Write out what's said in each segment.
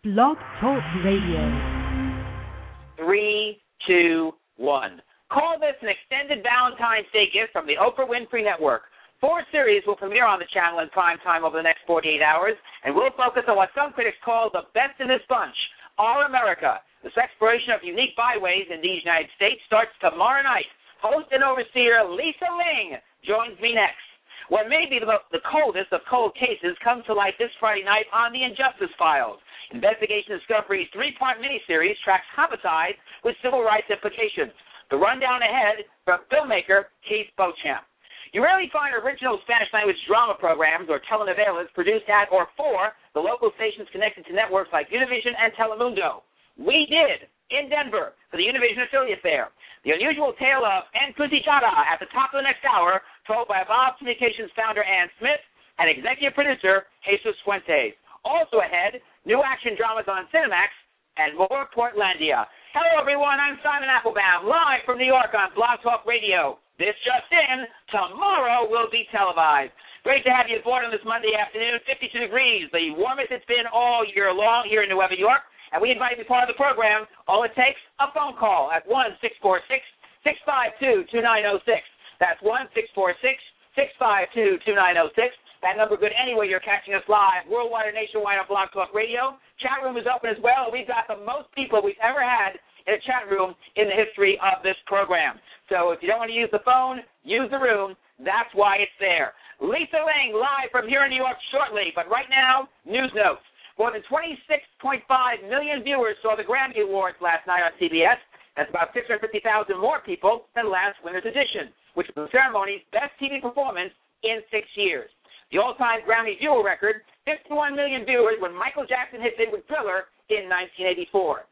Blog Talk Radio. 3, 2, 1. Call this an extended Valentine's Day gift from the Oprah Winfrey Network. 4 series will premiere on the channel in prime time over the next 48 hours, and we'll focus on what some critics call the best in this bunch, Our America. This exploration of unique byways in these United States starts tomorrow night. Host and overseer Lisa Ling joins me next. What may be the coldest of cold cases comes to light this Friday night on The Injustice Files. Investigation Discovery's 3-part miniseries tracks homicide with civil rights implications. The rundown ahead from filmmaker Keith Beauchamp. You rarely find original Spanish-language drama programs or telenovelas produced at or for the local stations connected to networks like Univision and Telemundo. We did, in Denver, for the Univision affiliate there. The unusual tale of Encrucijada at the top of the next hour, told by Bob Communications founder Ann Smith and executive producer Jesus Fuentes. Also ahead, new action dramas on Cinemax and more Portlandia. Hello, everyone. I'm Simon Applebaum, live from New York on Blog Talk Radio. This just in, tomorrow will be televised. Great to have you aboard on this Monday afternoon, 52 degrees, the warmest it's been all year long here in New York. And we invite you to be part of the program. All it takes, a phone call at 1-646-652-2906. That's 1-646-652-2906. That number good anywhere you're catching us live, worldwide or nationwide on Blog Talk Radio. Chat room is open as well. We've got the most people we've ever had in a chat room in the history of this program. So if you don't want to use the phone, use the room. That's why it's there. Lisa Ling, live from here in New York shortly. But right now, news notes. More than 26.5 million viewers saw the Grammy Awards last night on CBS. That's about 650,000 more people than last winter's edition, which was the ceremony's best TV performance in 6 years. The all-time Grammy viewer record, 51 million viewers when Michael Jackson hit it with Thriller in 1984.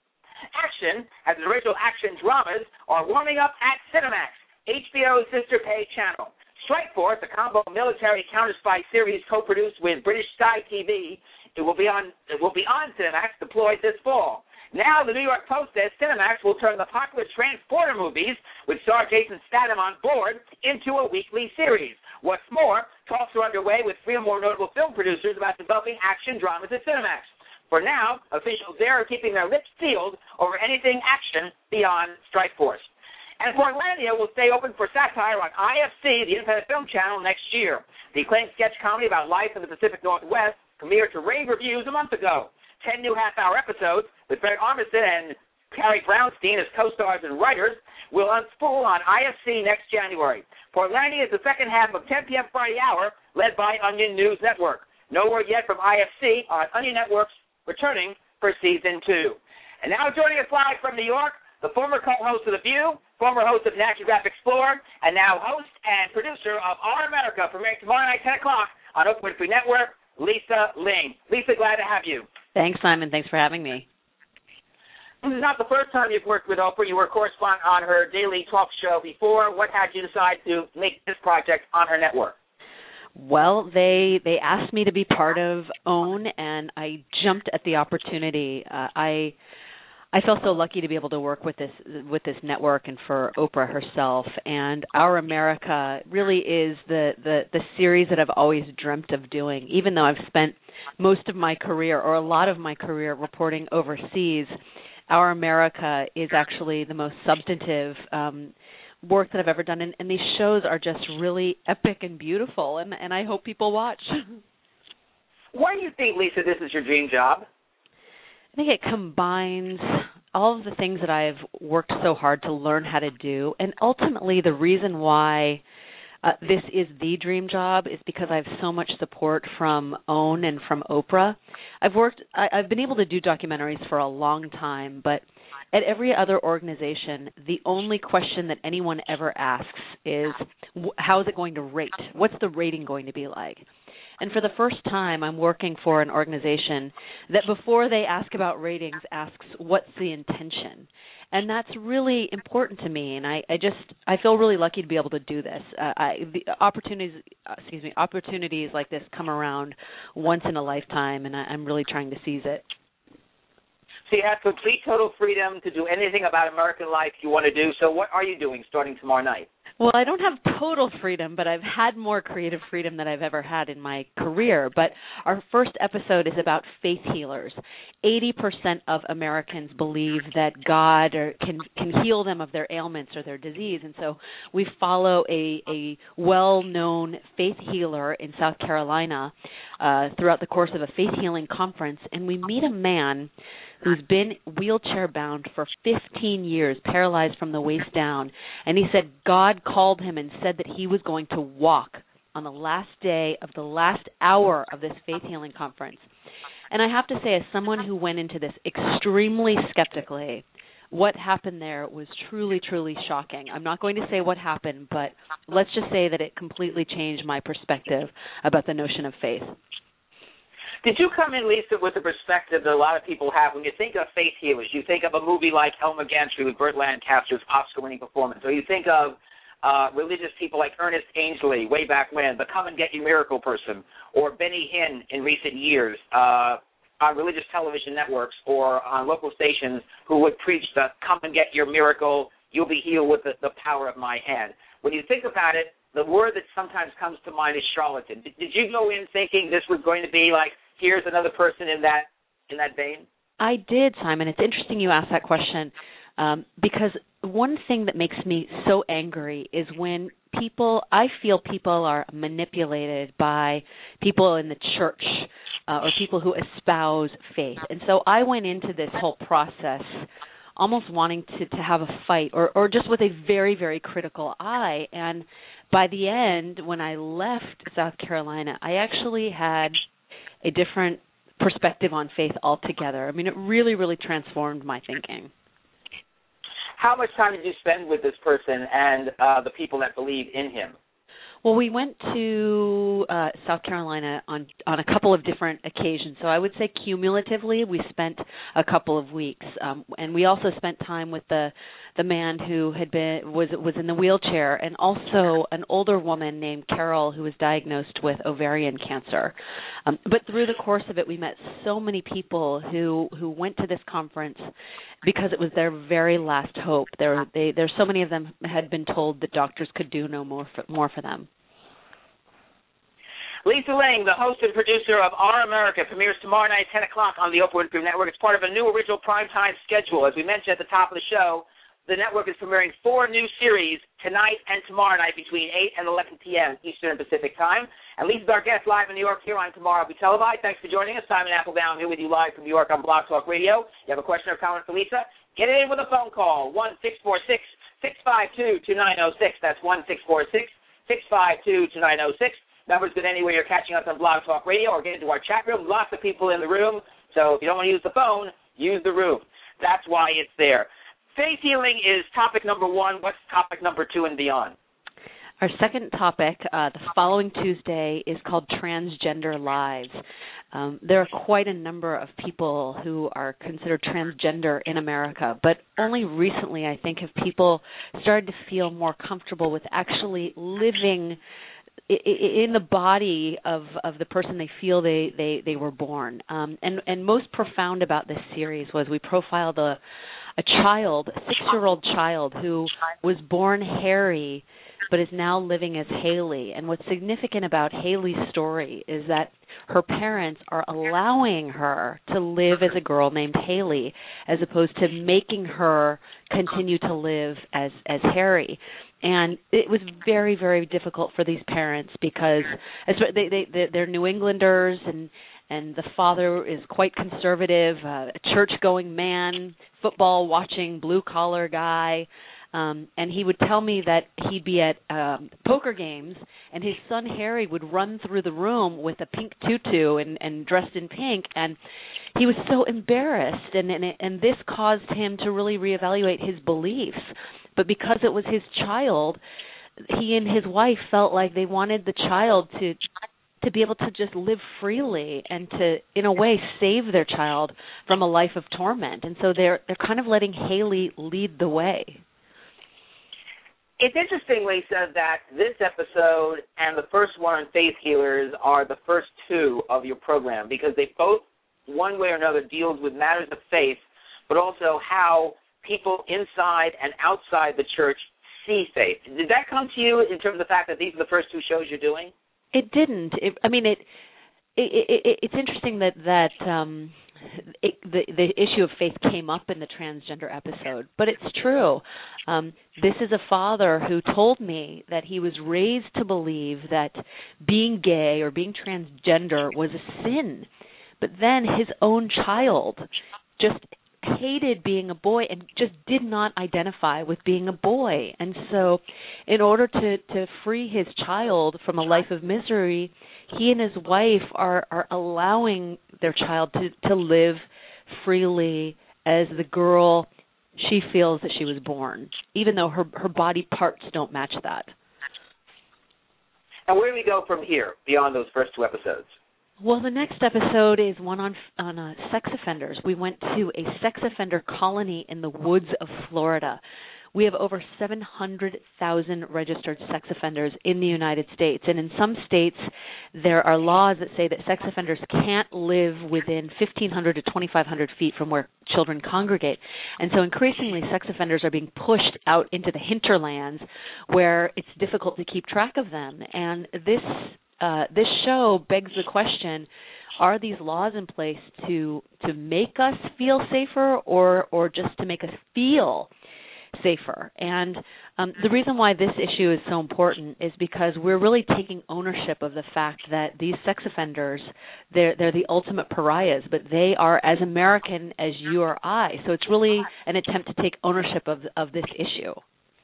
Action, as in original action dramas, are warming up at Cinemax, HBO's sister pay channel. Strike Force, a combo military counter-spy series co-produced with British Sky TV, it will be on Cinemax, deployed this fall. Now, the New York Post says Cinemax will turn the popular Transporter movies, with star Jason Statham on board, into a weekly series. What's more, talks are underway with 3 or more notable film producers about developing action dramas at Cinemax. For now, officials there are keeping their lips sealed over anything action beyond Strike Force. And Portlandia will stay open for satire on IFC, the independent film channel, next year. The acclaimed sketch comedy about life in the Pacific Northwest premiered to rave reviews a month ago. 10 new half-hour episodes with Fred Armisen and Carrie Brownstein as co-stars and writers will unspool on IFC next January. Portlandia is the second half of 10 p.m. Friday Hour, led by Onion News Network. No word yet from IFC on Onion Network's returning for Season 2. And now joining us live from New York, the former co-host of The View, former host of National Geographic Explorer, and now host and producer of Our America, premiering tomorrow night, 10 o'clock on Oprah Winfrey Network, Lisa Ling. Lisa, glad to have you. Thanks, Simon. Thanks for having me. This is not the first time you've worked with Oprah. You were a correspondent on her daily talk show before. What had you decide to make this project on her network? Well, they asked me to be part of OWN, and I jumped at the opportunity. I felt so lucky to be able to work with this network and for Oprah herself. And Our America really is the series that I've always dreamt of doing. Even though I've spent most of my career, or a lot of my career, reporting overseas, Our America is actually the most substantive work that I've ever done. And these shows are just really epic and beautiful, and I hope people watch. Why do you think, Lisa, this is your dream job? I think it combines all of the things that I've worked so hard to learn how to do, and ultimately the reason why this is the dream job is because I have so much support from OWN and from Oprah. I've been able to do documentaries for a long time, but at every other organization, the only question that anyone ever asks is, how is it going to rate? What's the rating going to be like? And for the first time, I'm working for an organization that before they ask about ratings asks, what's the intention? And that's really important to me, and I feel really lucky to be able to do this. The opportunities like this come around once in a lifetime, and I'm really trying to seize it. So you have complete total freedom to do anything about American life you want to do. So what are you doing starting tomorrow night? Well, I don't have total freedom, but I've had more creative freedom than I've ever had in my career. But our first episode is about faith healers. 80% of Americans believe that God can heal them of their ailments or their disease. And so we follow a well-known faith healer in South Carolina throughout the course of a faith healing conference, and we meet a man who's been wheelchair-bound for 15 years, paralyzed from the waist down. And he said God called him and said that he was going to walk on the last day of the last hour of this faith healing conference. And I have to say, as someone who went into this extremely skeptically, what happened there was truly, truly shocking. I'm not going to say what happened, but let's just say that it completely changed my perspective about the notion of faith. Did you come in, Lisa, with the perspective that a lot of people have when you think of faith healers? You think of a movie like Elmer Gantry with Burt Lancaster's Oscar-winning performance, or you think of religious people like Ernest Angley way back when, the Come and Get Your Miracle person, or Benny Hinn in recent years on religious television networks or on local stations who would preach the Come and Get Your Miracle, you'll be healed with the power of my hand. When you think about it, the word that sometimes comes to mind is charlatan. Did you go in thinking this was going to be like, here's another person in that vein? I did, Simon. It's interesting you asked that question because one thing that makes me so angry is when I feel people are manipulated by people in the church or people who espouse faith. And so I went into this whole process almost wanting to have a fight or just with a very, very critical eye. And by the end, when I left South Carolina, I actually had a different perspective on faith altogether. I mean, it really, really transformed my thinking. How much time did you spend with this person and the people that believe in him? Well, we went to South Carolina on a couple of different occasions. So I would say cumulatively we spent a couple of weeks, and we also spent time with the man who was in the wheelchair, and also an older woman named Carol who was diagnosed with ovarian cancer. But through the course of it, we met so many people who went to this conference because it was their very last hope. There's so many of them had been told that doctors could do no more for them. Lisa Ling, the host and producer of Our America, premieres tomorrow night at 10 o'clock on the Oprah Winfrey Network. It's part of a new original primetime schedule. As we mentioned at the top of the show, the network is premiering 4 new series tonight and tomorrow night between 8 and 11 p.m. Eastern and Pacific time. And Lisa's our guest live in New York here on Tomorrow Will Be Televised. Thanks for joining us. Simon Applebaum here with you live from New York on Blog Talk Radio. You have a question or comment for Lisa? Get it in with a phone call, 1-646-652-2906. That's 1-646-652-2906. Numbers good anywhere you're catching us on Blog Talk Radio or get into our chat room. Lots of people in the room. So if you don't want to use the phone, use the room. That's why it's there. Faith healing is topic number 1. What's topic number 2 and beyond? Our second topic, the following Tuesday, is called Transgender Lives. There are quite a number of people who are considered transgender in America, but only recently, I think, have people started to feel more comfortable with actually living in the body of the person they feel they were born. And most profound about this series was we profiled a 6-year-old child who was born Harry but is now living as Haley. And what's significant about Haley's story is that her parents are allowing her to live as a girl named Haley as opposed to making her continue to live as Harry. And it was very, very difficult for these parents because they're New Englanders and the father is quite conservative, a church-going man, football-watching, blue-collar guy. And he would tell me that he'd be at poker games, and his son Harry would run through the room with a pink tutu and dressed in pink, and he was so embarrassed, and this caused him to really reevaluate his beliefs. But because it was his child, he and his wife felt like they wanted the child to be able to just live freely and to, in a way, save their child from a life of torment. And so they're kind of letting Haley lead the way. It's interesting, Lisa, that this episode and the first one on Faith Healers are the first 2 of your program because they both, one way or another, deals with matters of faith, but also how people inside and outside the church see Faith? Did that come to you in terms of the fact that these are the first two shows you're doing? It didn't. It's interesting that the issue of faith came up in the transgender episode, but it's true. This is a father who told me that he was raised to believe that being gay or being transgender was a sin, but then his own child just hated being a boy and just did not identify with being a boy. And so in order to free his child from a life of misery, he and his wife are allowing their child to live freely as the girl she feels that she was born, even though her body parts don't match that. And where do we go from here beyond those first two episodes? Well, the next episode is one on sex offenders. We went to a sex offender colony in the woods of Florida. We have over 700,000 registered sex offenders in the United States. And in some states, there are laws that say that sex offenders can't live within 1,500 to 2,500 feet from where children congregate. And so increasingly, sex offenders are being pushed out into the hinterlands where it's difficult to keep track of them. And this show begs the question, are these laws in place to make us feel safer or just to make us feel safer? And the reason why this issue is so important is because we're really taking ownership of the fact that these sex offenders, they're the ultimate pariahs, but they are as American as you or I. So it's really an attempt to take ownership of this issue.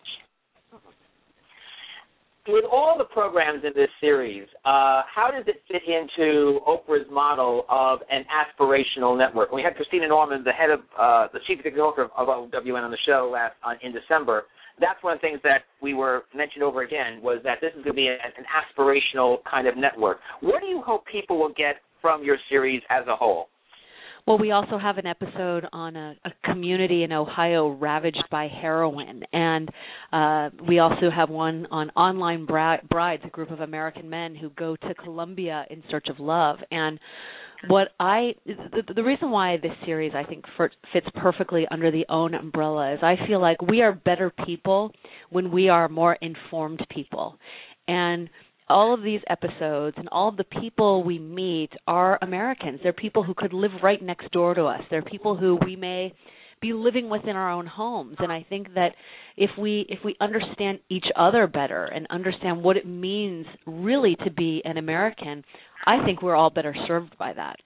With all the programs in this series, how does it fit into Oprah's model of an aspirational network? We had Christina Norman, the head of the chief executive of OWN, on the show in December. That's one of the things that we were mentioned over again, was that this is going to be an aspirational kind of network. What do you hope people will get from your series as a whole? Well, we also have an episode on a community in Ohio ravaged by heroin, and we also have one on online brides, a group of American men who go to Colombia in search of love. And the reason why this series, I think, fits perfectly under the OWN umbrella is I feel like we are better people when we are more informed people. And all of these episodes and all of the people we meet are Americans. They're people who could live right next door to us. They're people who we may be living with in our own homes. And I think that if we understand each other better and understand what it means really to be an American, I think we're all better served by that.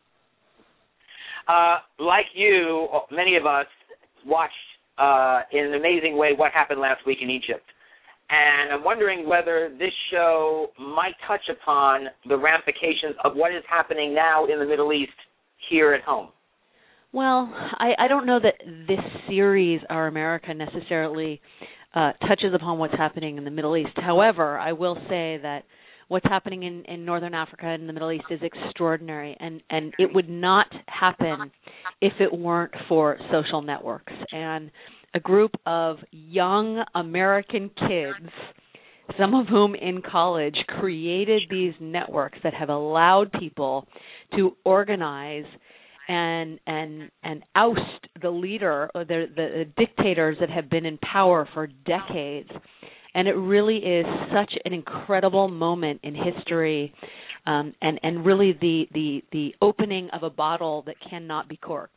Like you, many of us watched in an amazing way what happened last week in Egypt. And I'm wondering whether this show might touch upon the ramifications of what is happening now in the Middle East here at home. Well, I don't know that this series, Our America, necessarily touches upon what's happening in the Middle East. However, I will say that what's happening in Northern Africa and the Middle East is extraordinary, and it would not happen if it weren't for social networks. And a group of young American kids, some of whom in college, created these networks that have allowed people to organize and oust the leader, or the dictators that have been in power for decades. And it really is such an incredible moment in history, and really the opening of a bottle that cannot be corked.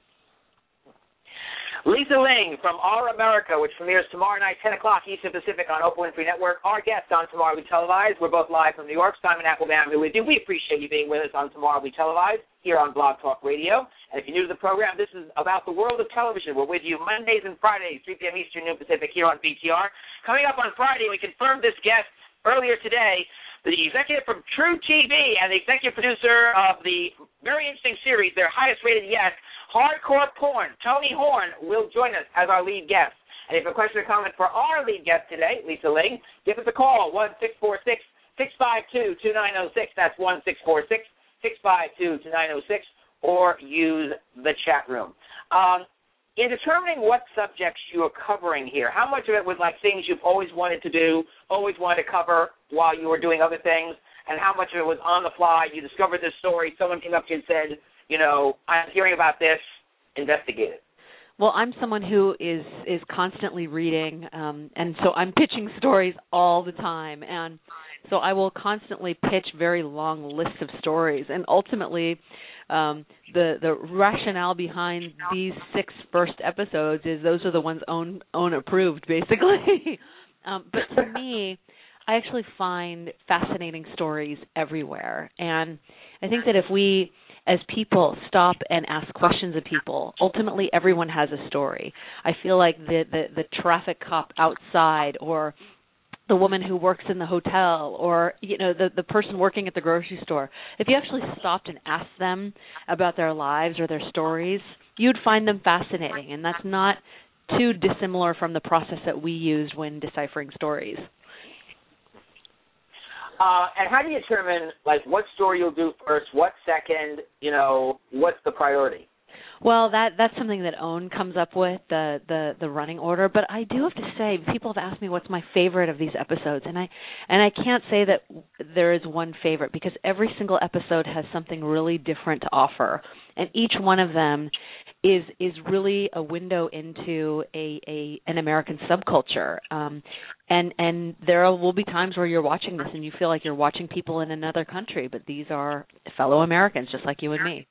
Lisa Ling from Our America, which premieres tomorrow night, 10 o'clock Eastern Pacific on Oprah Winfrey Network. Our guest on Tomorrow We Televised. We're both live from New York. Simon Applebaum here with you. We appreciate you being with us on Tomorrow We Televised here on Blog Talk Radio. And if you're new to the program, this is about the world of television. We're with you Mondays and Fridays, 3 p.m. Eastern, noon Pacific, here on BTR. Coming up on Friday, we confirmed this guest earlier today, the executive from True TV and the executive producer of the very interesting series, their highest rated yet, Hardcore Porn. Tony Horn will join us as our lead guest. And if you have a question or comment for our lead guest today, Lisa Ling, give us a call, 1-646-652-2906. That's 1-646-652-2906, or use the chat room. In determining what subjects you are covering here, how much of it was like things you've always wanted to do, always wanted to cover while you were doing other things, and how much of it was on the fly, you discovered this story, someone came up to you and said, you know, I'm hearing about this, investigate it? Well, I'm someone who is constantly reading, and so I'm pitching stories all the time, and so I will constantly pitch very long lists of stories, and ultimately, the rationale behind these 6 first episodes is those are the ones own approved, basically. But to me, I actually find fascinating stories everywhere, and I think that if we, as people, stop and ask questions of people, ultimately everyone has a story. I feel like the traffic cop outside, or the woman who works in the hotel, or the person working at the grocery store, if you actually stopped and asked them about their lives or their stories, you'd find them fascinating, and that's not too dissimilar from the process that we used when deciphering stories. And how do you determine, like, what story you'll do first, what second, what's the priority? Well, that's something that OWN comes up with, the running order. But I do have to say, people have asked me what's my favorite of these episodes, and I can't say that there is one favorite, because every single episode has something really different to offer, and each one of them is really a window into an American subculture. And there will be times where you're watching this and you feel like you're watching people in another country, but these are fellow Americans just like you and me.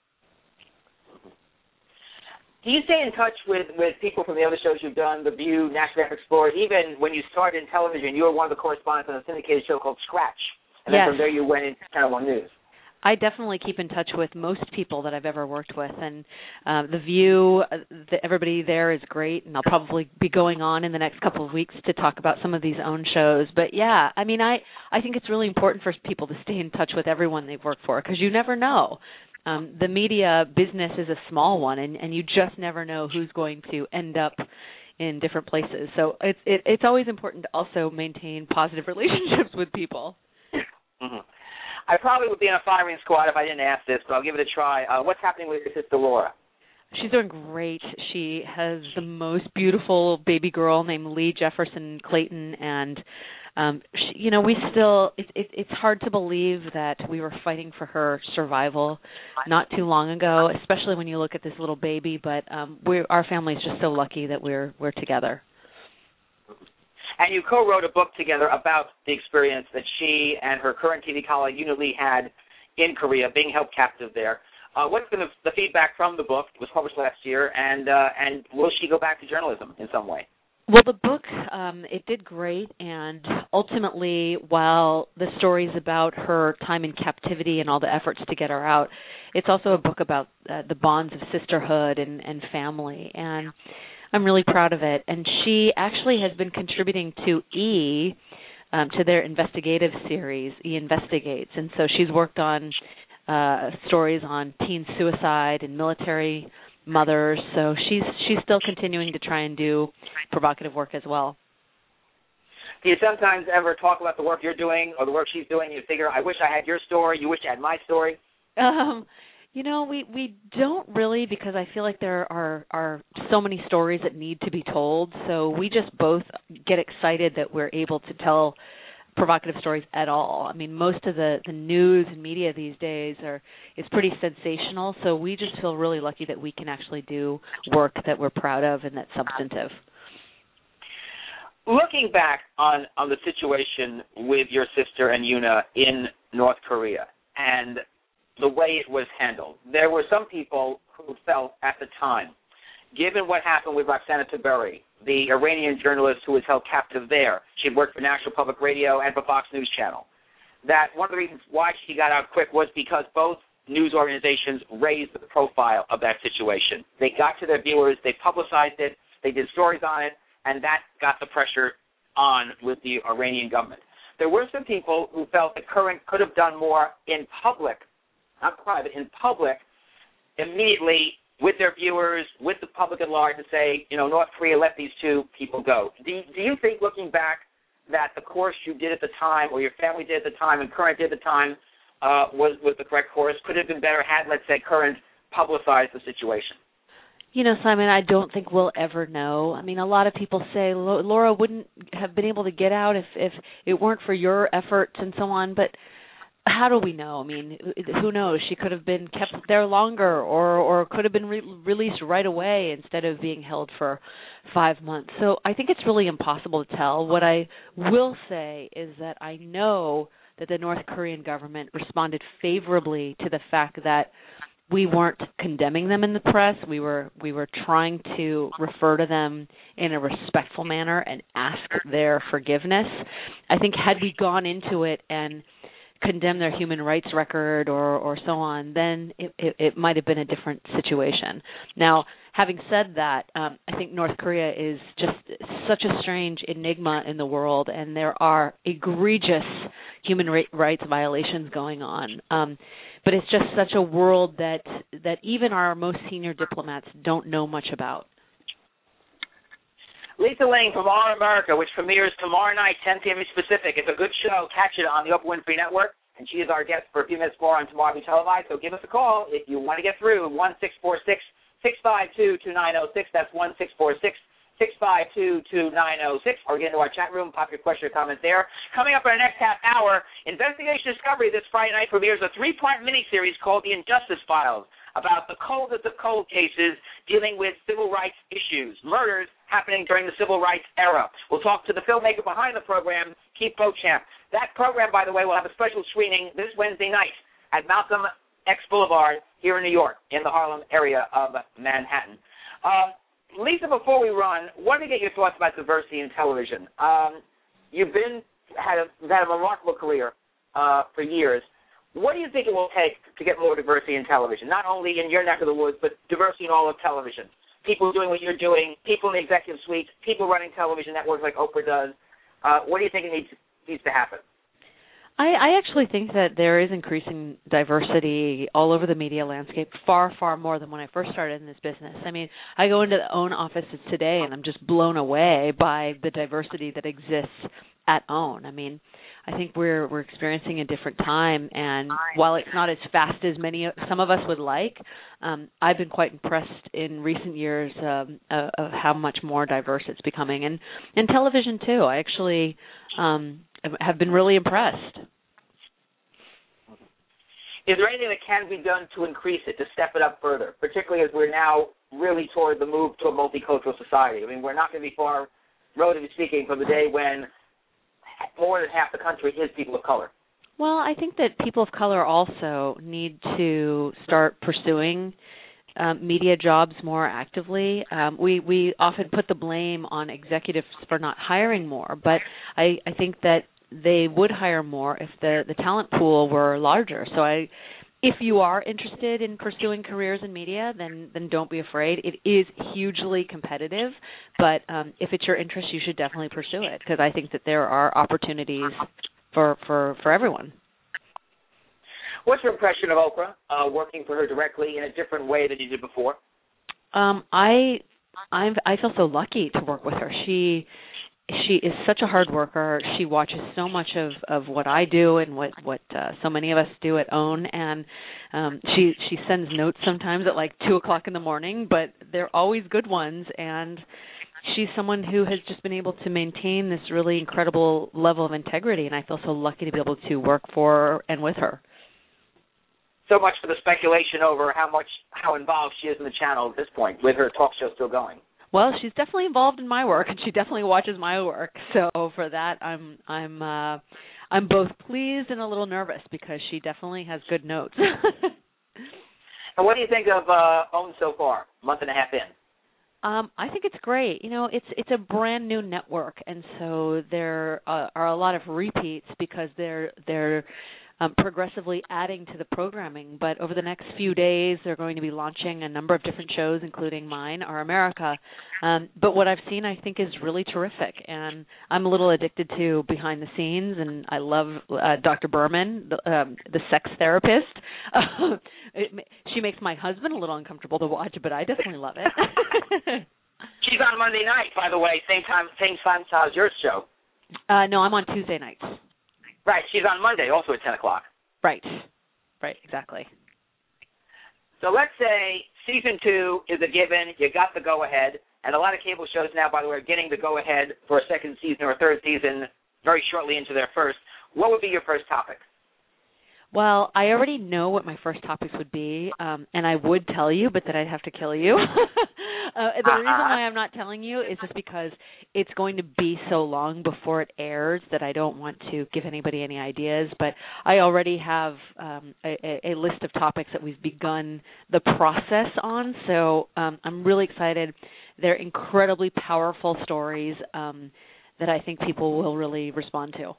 Do you stay in touch with people from the other shows you've done, The View, National Geographic Explorer? Even when you started in television, you were one of the correspondents on a syndicated show called Scratch. And then from there you went into Channel One News. I definitely keep in touch with most people that I've ever worked with, and The View, everybody there is great, and I'll probably be going on in the next couple of weeks to talk about some of these OWN shows. But yeah, I mean, I think it's really important for people to stay in touch with everyone they've worked for, because you never know. The media business is a small one, and you just never know who's going to end up in different places. So it's always important to also maintain positive relationships with people. Mm-hmm. I probably would be in a firing squad if I didn't ask this, but I'll give it a try. What's happening with your sister Laura? She's doing great. She has the most beautiful baby girl named Lee Jefferson Clayton, and we still. It's hard to believe that we were fighting for her survival not too long ago, especially when you look at this little baby. But our family is just so lucky that we're together. And you co-wrote a book together about the experience that she and her current TV colleague, Yoona Lee, had in Korea, being held captive there. What's been the feedback from the book? It was published last year, and will she go back to journalism in some way? Well, the book, it did great, and ultimately, while the story is about her time in captivity and all the efforts to get her out, it's also a book about the bonds of sisterhood and family, and I'm really proud of it. And she actually has been contributing to to their investigative series, E Investigates. And so she's worked on stories on teen suicide and military mothers. So she's still continuing to try and do provocative work as well. Do you sometimes ever talk about the work you're doing or the work she's doing? You figure, I wish I had your story. You wish I had my story? We don't really, because I feel like there are so many stories that need to be told. So we just both get excited that we're able to tell provocative stories at all. I mean, most of the news and media these days is pretty sensational. So we just feel really lucky that we can actually do work that we're proud of and that's substantive. Looking back on the situation with your sister and Yoona in North Korea and the way it was handled, there were some people who felt at the time, given what happened with Roxana Tiberi, the Iranian journalist who was held captive there, she had worked for National Public Radio and for Fox News Channel, that one of the reasons why she got out quick was because both news organizations raised the profile of that situation. They got to their viewers, they publicized it, they did stories on it, and that got the pressure on with the Iranian government. There were some people who felt that Current could have done more in public, not private, in public, immediately with their viewers, with the public at large, to say, North Korea, let these two people go. Do you think, looking back, that the course you did at the time, or your family did at the time, and Current did at the time, was the correct course? Could it have been better had, let's say, Current publicized the situation? Simon, I don't think we'll ever know. I mean, a lot of people say Laura wouldn't have been able to get out if it weren't for your efforts and so on, but how do we know? I mean, who knows? She could have been kept there longer, or could have been released right away instead of being held for 5 months. So I think it's really impossible to tell. What I will say is that I know that the North Korean government responded favorably to the fact that we weren't condemning them in the press. We were trying to refer to them in a respectful manner and ask their forgiveness. I think had we gone into it and condemn their human rights record or so on, then it might have been a different situation. Now, having said that, I think North Korea is just such a strange enigma in the world, and there are egregious human rights violations going on. But it's just such a world that even our most senior diplomats don't know much about. Lisa Ling from All America, which premieres tomorrow night, 10 p.m. Pacific. It's a good show. Catch it on the Oprah Winfrey Network. And she is our guest for a few minutes more on Tomorrow Be Televised. So give us a call if you want to get through. 1-646-652-2906. That's 1-646-652-2906. Or get into our chat room. Pop your question or comment there. Coming up in our next half hour, Investigation Discovery this Friday night premieres a 3-part miniseries called The Injustice Files, about the coldest of cold cases dealing with civil rights issues, murders happening during the civil rights era. We'll talk to the filmmaker behind the program, Keith Beauchamp. That program, by the way, will have a special screening this Wednesday night at Malcolm X Boulevard here in New York, in the Harlem area of Manhattan. Lisa, before we run, want to get your thoughts about diversity in television. You've had a remarkable career for years. What do you think it will take to get more diversity in television, not only in your neck of the woods, but diversity in all of television? People doing what you're doing, people in the executive suites, people running television networks like Oprah does. What do you think it needs to happen? I actually think that there is increasing diversity all over the media landscape, far, far more than when I first started in this business. I mean, I go into the OWN offices today, and I'm just blown away by the diversity that exists at OWN. I mean, I think we're experiencing a different time, and while it's not as fast as some of us would like, I've been quite impressed in recent years of how much more diverse it's becoming, and television too. I actually have been really impressed. Is there anything that can be done to increase it, to step it up further, particularly as we're now really toward the move to a multicultural society? I mean, we're not going to be far, relatively speaking, from the day when more than half the country is people of color. Well, I think that people of color also need to start pursuing media jobs more actively. We often put the blame on executives for not hiring more, but I think that they would hire more if the talent pool were larger. So if you are interested in pursuing careers in media, then don't be afraid. It is hugely competitive, but if it's your interest, you should definitely pursue it, because I think that there are opportunities for everyone. What's your impression of Oprah, working for her directly in a different way than you did before? I feel so lucky to work with her. She is such a hard worker. She watches so much of what I do and what so many of us do at OWN, and she sends notes sometimes at like 2:00 in the morning, but they're always good ones, and she's someone who has just been able to maintain this really incredible level of integrity, and I feel so lucky to be able to work for and with her. So much for the speculation over how involved she is in the channel at this point, with her talk show still going. Well, she's definitely involved in my work, and she definitely watches my work. So for that, I'm both pleased and a little nervous, because she definitely has good notes. And what do you think of OWN so far, month and a half in? I think it's great. You know, it's a brand new network, and so there are a lot of repeats because they're progressively adding to the programming. But over the next few days, they're going to be launching a number of different shows, including mine, Our America. But what I've seen, I think, is really terrific. And I'm a little addicted to behind the scenes, and I love Dr. Berman, the sex therapist. She makes my husband a little uncomfortable to watch, but I definitely love it. She's on Monday night, by the way, same time as your show. No, I'm on Tuesday nights. Right, she's on Monday, also at 10 o'clock. Right, exactly. So let's say Season 2 is a given, you got the go-ahead, and a lot of cable shows now, by the way, are getting the go-ahead for a second season or a third season very shortly into their first. What would be your first topic? Well, I already know what my first topics would be, and I would tell you, but then I'd have to kill you. The reason why I'm not telling you is just because it's going to be so long before it airs that I don't want to give anybody any ideas. But I already have a list of topics that we've begun the process on, so I'm really excited. They're incredibly powerful stories that I think people will really respond to.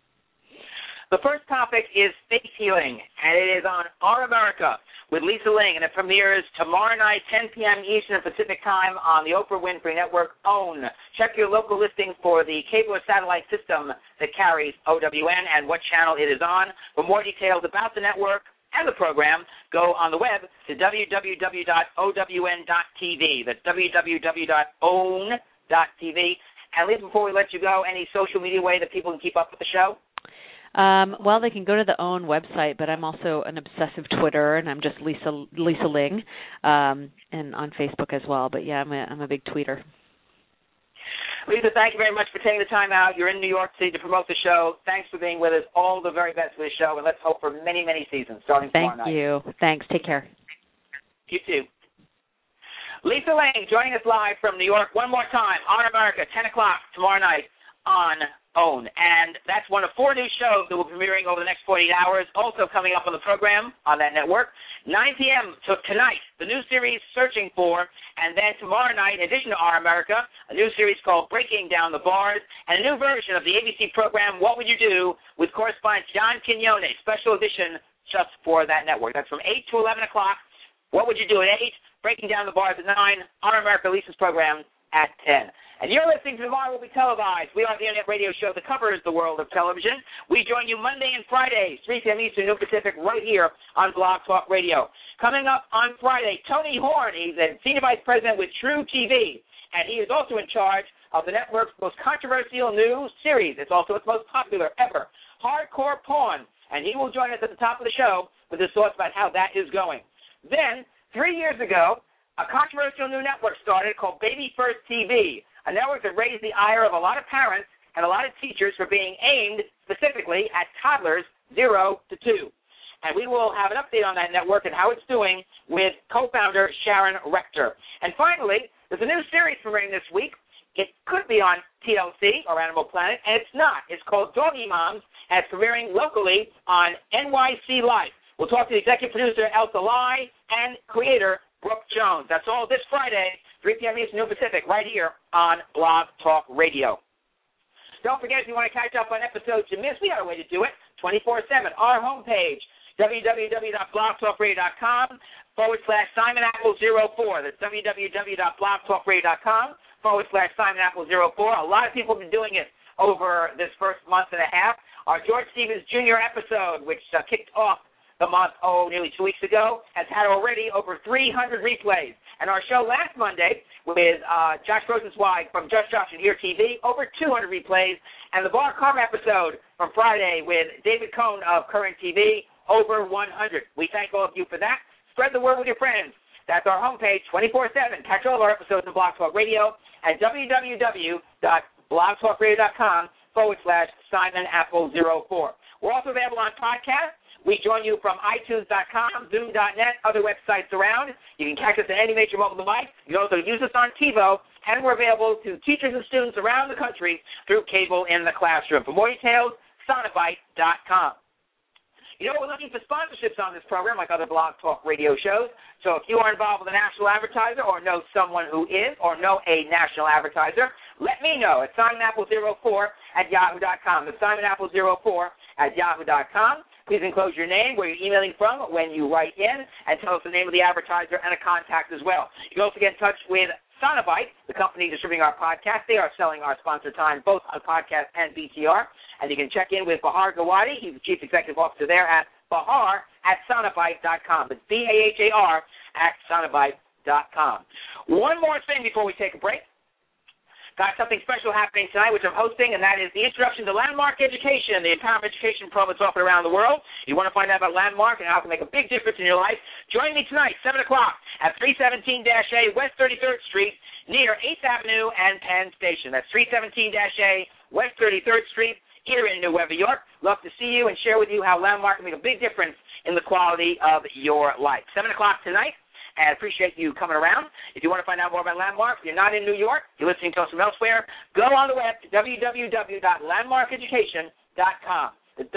The first topic is space healing, and it is on Our America with Lisa Ling, and it premieres tomorrow night, 10 p.m. Eastern Pacific Time on the Oprah Winfrey Network, OWN. Check your local listing for the cable or satellite system that carries OWN and what channel it is on. For more details about the network and the program, go on the web to www.own.tv. That's www.own.tv. And Lisa, before we let you go, any social media way that people can keep up with the show? Well, they can go to the OWN website, but I'm also an obsessive Twitter, and I'm just Lisa Ling, and on Facebook as well. But yeah, I'm a big tweeter. Lisa, thank you very much for taking the time out. You're in New York City to promote the show. Thanks for being with us. All the very best for the show, and let's hope for many, many seasons starting tomorrow night. Thank you. Thanks. Take care. You too. Lisa Ling joining us live from New York one more time on America, 10 o'clock tomorrow night on OWN. And that's one of 4 new shows that will be premiering over the next 48 hours, also coming up on the program on that network. 9 p.m. tonight, the new series Searching For, and then tomorrow night, in addition to Our America, a new series called Breaking Down the Bars, and a new version of the ABC program What Would You Do with correspondent John Quignone, special edition just for that network. That's from 8 to 11 o'clock. What Would You Do at 8, Breaking Down the Bars at 9, Our America, Lisa's program at 10. And you're listening to Tomorrow Will Be Televised. We are the internet radio show that covers the world of television. We join you Monday and Fridays, 3 p.m. Eastern, New Pacific, right here on Blog Talk Radio. Coming up on Friday, Tony Horn. He's the Senior Vice President with True TV, and he is also in charge of the network's most controversial new series. It's also its most popular ever, Hardcore Pawn. And he will join us at the top of the show with his thoughts about how that is going. Then, 3 years ago, a controversial new network started called Baby First TV, a network that raised the ire of a lot of parents and a lot of teachers for being aimed specifically at toddlers 0 to 2. And we will have an update on that network and how it's doing with co-founder Sharon Rector. And finally, there's a new series premiering this week. It could be on TLC or Animal Planet, and it's not. It's called Doggy Moms, and it's premiering locally on NYC Life. We'll talk to the executive producer, Elsa Lai, and creator, Brooke Jones. That's all this Friday, 3 p.m. Eastern, New Pacific, right here on Blog Talk Radio. Don't forget, if you want to catch up on episodes you missed, we got a way to do it, 24/7. Our homepage, www.blogtalkradio.com/Simon Apple 04. That's www.blogtalkradio.com/Simon Apple 04. A lot of people have been doing it over this first month and a half. Our George Stevens Jr. episode, which kicked off the month, nearly 2 weeks ago, has had already over 300 replays. And our show last Monday with Josh Rosenzweig from Just Josh and Here TV, over 200 replays. And the Bar Karma episode from Friday with David Cohn of Current TV, over 100. We thank all of you for that. Spread the word with your friends. That's our homepage, 24/7. Catch all of our episodes on Blog Talk Radio at www.blogtalkradio.com/Simon Apple 04. We're also available on podcast. We join you from iTunes.com, Zoom.net, other websites around. You can catch us at any major mobile device. You can also use us on TiVo, and we're available to teachers and students around the country through cable in the classroom. For more details, Sonovite.com. You know, we're looking for sponsorships on this program, like other Blog Talk Radio shows. So if you are involved with a national advertiser or know someone who is or know a national advertiser, let me know at SimonApple04@yahoo.com. That's SimonApple04@yahoo.com. Please enclose your name, where you're emailing from when you write in, and tell us the name of the advertiser and a contact as well. You can also get in touch with Sonovite, the company distributing our podcast. They are selling our sponsor time both on podcast and BTR. And you can check in with Bahar Gawadi. He's the Chief Executive Officer there at Bahar@Sonovite.com. It's BAHAR@Sonovite.com. One more thing before we take a break. Got something special happening tonight, which I'm hosting, and that is the introduction to Landmark Education, the empowerment education program that's offered around the world. If you want to find out about Landmark and how it can make a big difference in your life, join me tonight, 7 o'clock, at 317-A West 33rd Street, near 8th Avenue and Penn Station. That's 317-A West 33rd Street, here in New York. Love to see you and share with you how Landmark can make a big difference in the quality of your life. 7 o'clock tonight. And I appreciate you coming around. If you want to find out more about Landmark, if you're not in New York, you're listening to us from elsewhere, go on the web to www.landmarkeducation.com. It's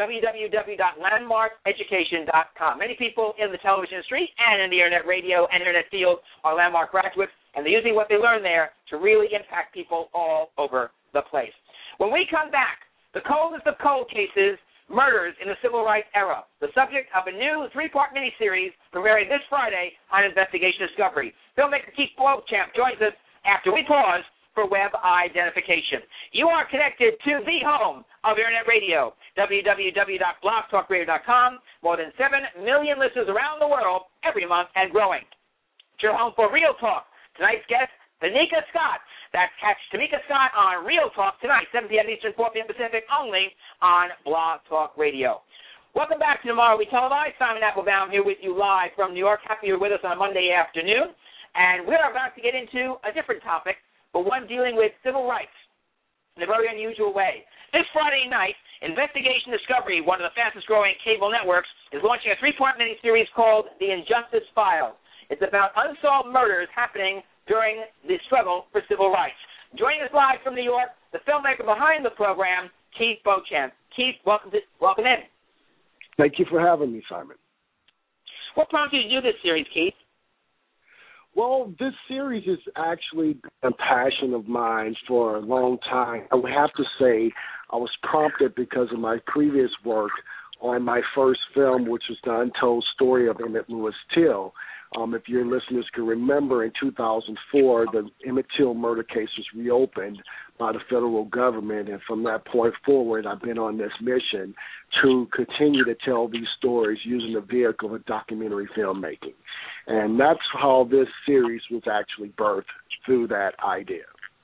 www.landmarkeducation.com. Many people in the television industry and in the internet radio and internet field are Landmark graduates, and they're using what they learn there to really impact people all over the place. When we come back, the coldest of cold cases, murders in the civil rights era, the subject of a new 3-part miniseries premiering this Friday on Investigation Discovery. Filmmaker Keith Beauchamp joins us after we pause for web identification. You are connected to the home of Internet Radio, www.blogtalkradio.com. More than 7 million listeners around the world every month and growing. It's your home for Real Talk. Tonight's guest, Tamika Scott. That's catch Tamika Scott on Real Talk tonight, 7 p.m. Eastern, 4 p.m. Pacific, only on Blog Talk Radio. Welcome back to Tomorrow We Televise. Simon Applebaum here with you live from New York. Happy you're with us on a Monday afternoon. And we're about to get into a different topic, but one dealing with civil rights in a very unusual way. This Friday night, Investigation Discovery, one of the fastest-growing cable networks, is launching a 3-part miniseries called The Injustice Files. It's about unsolved murders happening during the struggle for civil rights. Joining us live from New York, the filmmaker behind the program, Keith Beauchamp. Keith, welcome in. Thank you for having me, Simon. What prompted you to do this series, Keith? Well, this series has actually been a passion of mine for a long time. I would have to say I was prompted because of my previous work on my first film, which was the untold story of Emmett Lewis Till. If your listeners can remember, in 2004, the Emmett Till murder case was reopened by the federal government, and from that point forward, I've been on this mission to continue to tell these stories using the vehicle of documentary filmmaking. And that's how this series was actually birthed, through that idea.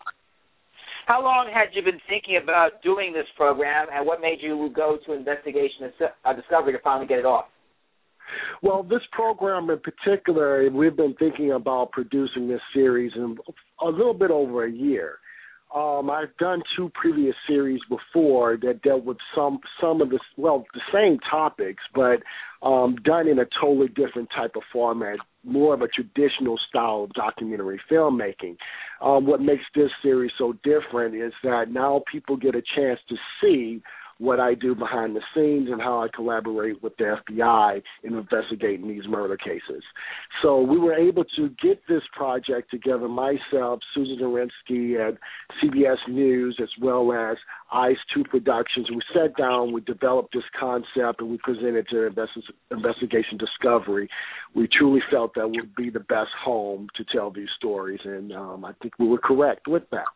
How long had you been thinking about doing this program, and what made you go to Investigation Discovery to finally get it off? Well, this program in particular, we've been thinking about producing this series in a little bit over a year. I've done 2 previous series before that dealt with some of the same topics, but done in a totally different type of format, more of a traditional style of documentary filmmaking. What makes this series so different is that now people get a chance to see what I do behind the scenes and how I collaborate with the FBI in investigating these murder cases. So we were able to get this project together, myself, Susan Zorinsky at CBS News, as well as Eyes 2 Productions. We sat down, we developed this concept, and we presented to Investigation Discovery. We truly felt that would be the best home to tell these stories, and I think we were correct with that.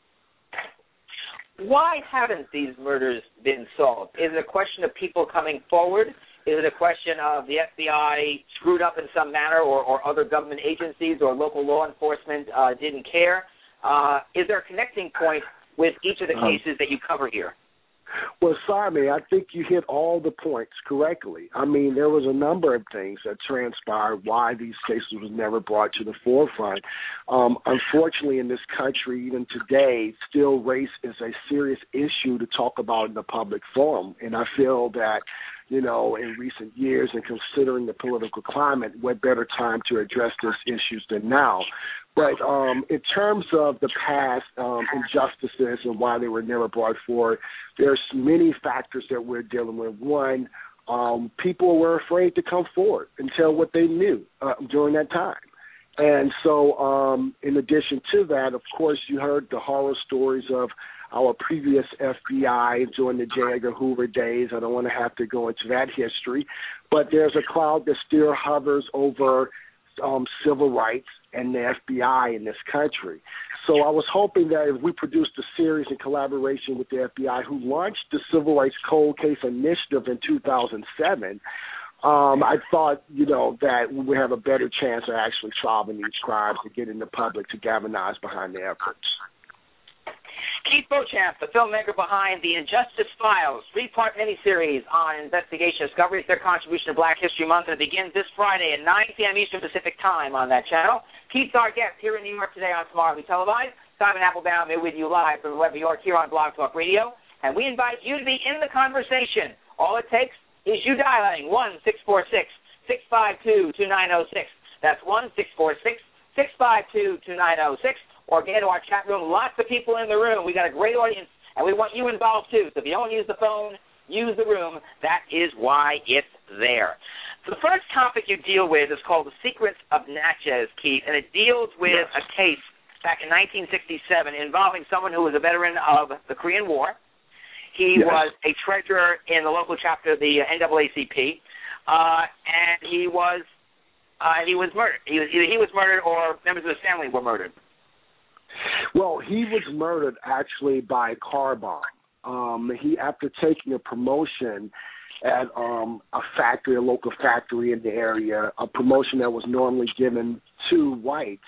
Why haven't these murders been solved? Is it a question of people coming forward? Is it a question of the FBI screwed up in some manner, or other government agencies or local law enforcement didn't care? Is there a connecting point with each of the cases that you cover here? Well, Simon, I think you hit all the points correctly. I mean, there was a number of things that transpired why these cases was never brought to the forefront. Unfortunately, in this country, even today, still race is a serious issue to talk about in the public forum. And I feel that, you know, in recent years and considering the political climate, what better time to address these issues than now? But in terms of the past injustices and why they were never brought forward, there's many factors that we're dealing with. One, people were afraid to come forward and tell what they knew during that time. And so in addition to that, of course, you heard the horror stories of our previous FBI during the J. Edgar Hoover days. I don't want to have to go into that history. But there's a cloud that still hovers over civil rights and the FBI in this country. So I was hoping that if we produced a series in collaboration with the FBI, who launched the Civil Rights Cold Case Initiative in 2007, I thought, you know, that we would have a better chance of actually solving these crimes and getting the public to galvanize behind the efforts. Keith Beauchamp, the filmmaker behind The Injustice Files, 3-part miniseries on Investigation Discovery. It's their contribution to Black History Month, and it begins this Friday at 9 p.m. Eastern Pacific Time on that channel. Keith's our guest here in New York today on Tomorrow We Televise. Simon Applebaum here with you live from New York here on Blog Talk Radio. and we invite you to be in the conversation. All it takes is you dialing 1-646-652-2906. That's 1-646-652-2906. Or get into our chat room. Lots of people in the room. We got a great audience, and we want you involved, too. So if you don't use the phone, use the room. That is why it's there. So the first topic you deal with is called The Secrets of Natchez, Keith, and it deals with a case back in 1967 involving someone who was a veteran of the Korean War. He was a treasurer in the local chapter of the NAACP, and he was murdered. He was murdered, or members of his family were murdered. Well, he was murdered actually by a car bomb. He, after taking a promotion at a factory, a local factory in the area, a promotion that was normally given to whites,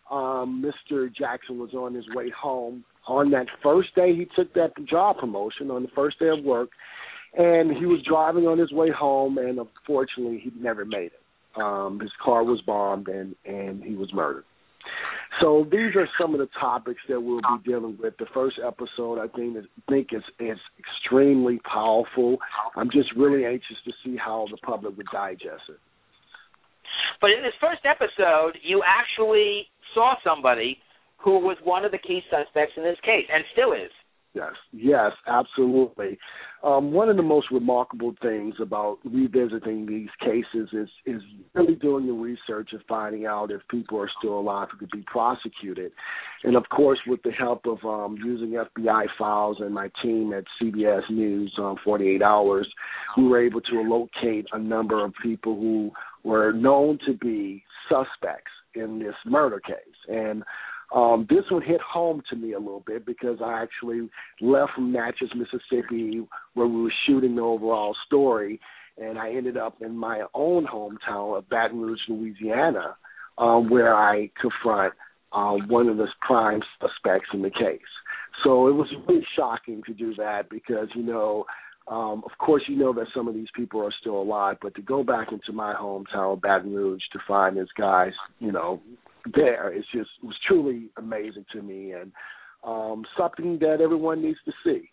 Mr. Jackson was on his way home. On that first day he took that job promotion, on the first day of work, and he was driving on his way home, and unfortunately he never made it. His car was bombed, and he was murdered. So these are some of the topics that we'll be dealing with. The first episode, I think is extremely powerful. I'm just really anxious to see how the public would digest it. But in this first episode, you actually saw somebody who was one of the key suspects in this case, and still is. Yes, absolutely. One of the most remarkable things about revisiting these cases is really doing the research and finding out if people are still alive who could be prosecuted. And, of course, with the help of using FBI files and my team at CBS News 48 Hours, we were able to locate a number of people who were known to be suspects in this murder case. And this one hit home to me a little bit because I actually left from Natchez, Mississippi, where we were shooting the overall story, and I ended up in my own hometown of Baton Rouge, Louisiana, where I confront one of the prime suspects in the case. So it was really shocking to do that because, of course, that some of these people are still alive, but to go back into my hometown of Baton Rouge to find this guy's, there, it was truly amazing to me, and something that everyone needs to see.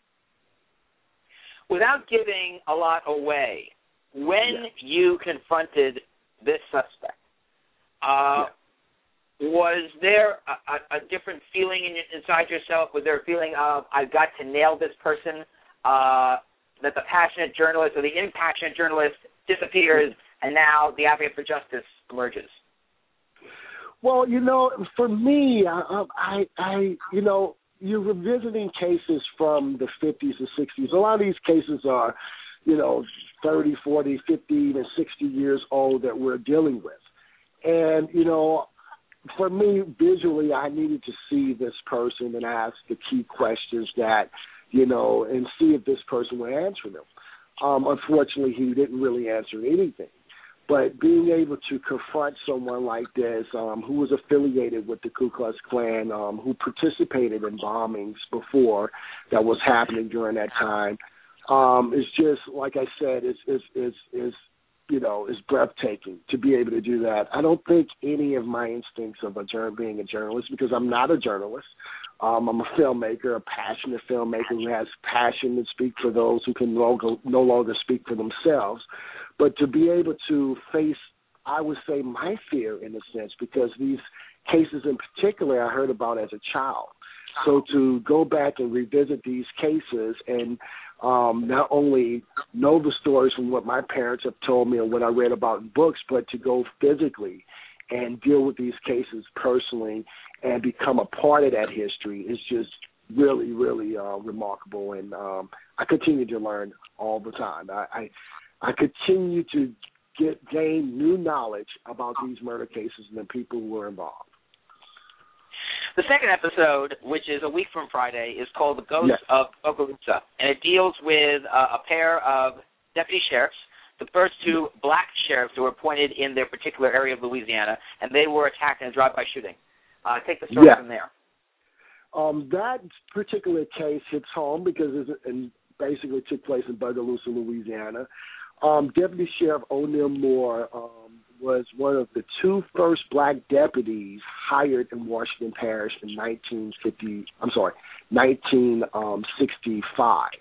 Without giving a lot away, when you confronted this suspect, was there a different feeling inside yourself? Was there a feeling of, I've got to nail this person, that the passionate journalist or the impassionate journalist disappears, and now the advocate for justice emerges? Well, for me, you're revisiting cases from the 50s and 60s. A lot of these cases are, 30, 40, 50, even 60 years old that we're dealing with. And, for me, visually, I needed to see this person and ask the key questions that, and see if this person would answer them. Unfortunately, he didn't really answer anything. But being able to confront someone like this, who was affiliated with the Ku Klux Klan, who participated in bombings before that was happening during that time, is just, like I said, is breathtaking to be able to do that. I don't think any of my instincts of being a journalist, because I'm not a journalist. I'm a filmmaker, a passionate filmmaker who has passion to speak for those who can no longer speak for themselves. But to be able to face, I would say, my fear in a sense, because these cases in particular I heard about as a child. So to go back and revisit these cases and not only know the stories from what my parents have told me and what I read about in books, but to go physically and deal with these cases personally and become a part of that history is just really, really remarkable. And I continue to learn all the time. I continue to gain new knowledge about these murder cases and the people who were involved. The second episode, which is a week from Friday, is called The Ghosts of Okaloosa, and it deals with a pair of deputy sheriffs, the first two black sheriffs who were appointed in their particular area of Louisiana, and they were attacked in a drive-by shooting. Take the story from there. That particular case hits home because it basically took place in Bogalusa, Louisiana. Deputy Sheriff O'Neill Moore was one of the two first black deputies hired in Washington Parish in 1965.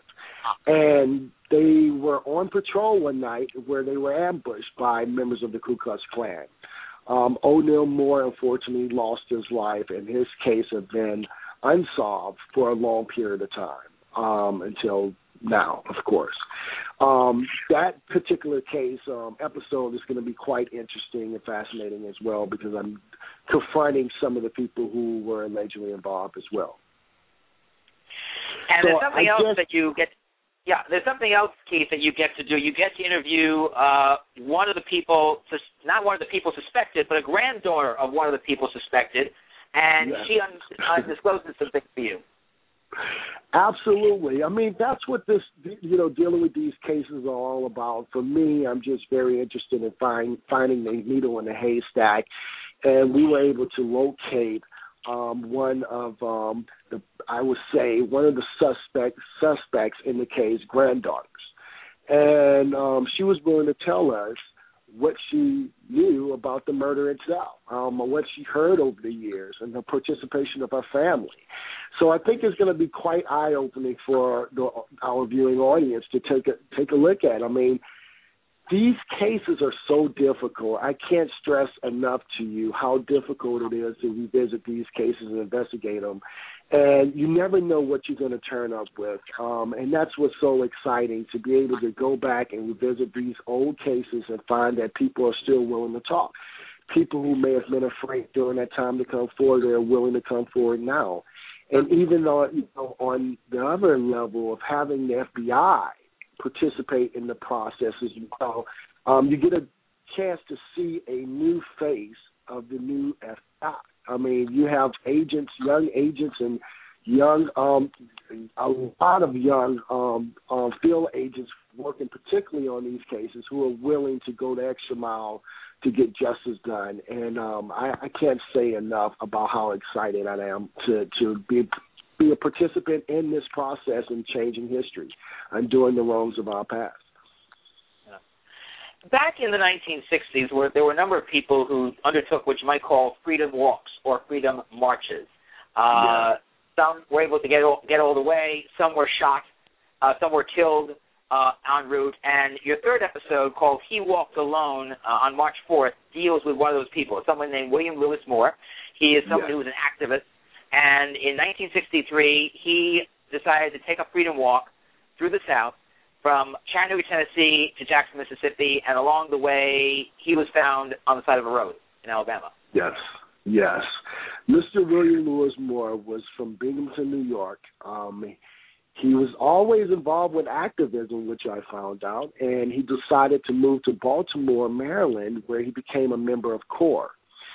And they were on patrol one night where they were ambushed by members of the Ku Klux Klan. O'Neal Moore, unfortunately, lost his life, and his case had been unsolved for a long period of time, until now, of course. That particular case episode is going to be quite interesting and fascinating as well, because I'm confronting some of the people who were allegedly involved as well. And so there's something else that you get. Yeah, there's something else, Keith, that you get to do. You get to interview one of the people, not one of the people suspected, but a granddaughter of one of the people suspected, and yes. She discloses some things to you. Absolutely. I mean, that's what this, dealing with these cases are all about. For me, I'm just very interested in finding the needle in the haystack, and we were able to locate one of one of the suspects in the case, granddaughters, and she was willing to tell us what she knew about the murder itself, what she heard over the years, and the participation of her family. So I think it's going to be quite eye-opening for our viewing audience to take a look at. I mean, these cases are so difficult. I can't stress enough to you how difficult it is to revisit these cases and investigate them. And you never know what you're going to turn up with. And that's what's so exciting, to be able to go back and revisit these old cases and find that people are still willing to talk. People who may have been afraid during that time to come forward, they're willing to come forward now. And even on the other level of having the FBI participate in the process as well, you get a chance to see a new face of the new FBI. I mean, you have young agents, and a lot of young field agents working particularly on these cases who are willing to go the extra mile to get justice done. And I can't say enough about how excited I am to be a participant in this process and changing history and doing the wrongs of our past. Back in the 1960s, there were a number of people who undertook what you might call freedom walks or freedom marches. Some were able to get all the way. Some were shot. Some were killed en route. And your third episode, called He Walked Alone, on March 4th, deals with one of those people, someone named William Lewis Moore. He is someone who was an activist. And in 1963, he decided to take a freedom walk through the South, from Chattanooga, Tennessee to Jackson, Mississippi, and along the way, he was found on the side of a road in Alabama. Yes. Mr. William Lewis Moore was from Binghamton, New York. He was always involved with activism, which I found out, and he decided to move to Baltimore, Maryland, where he became a member of CORE.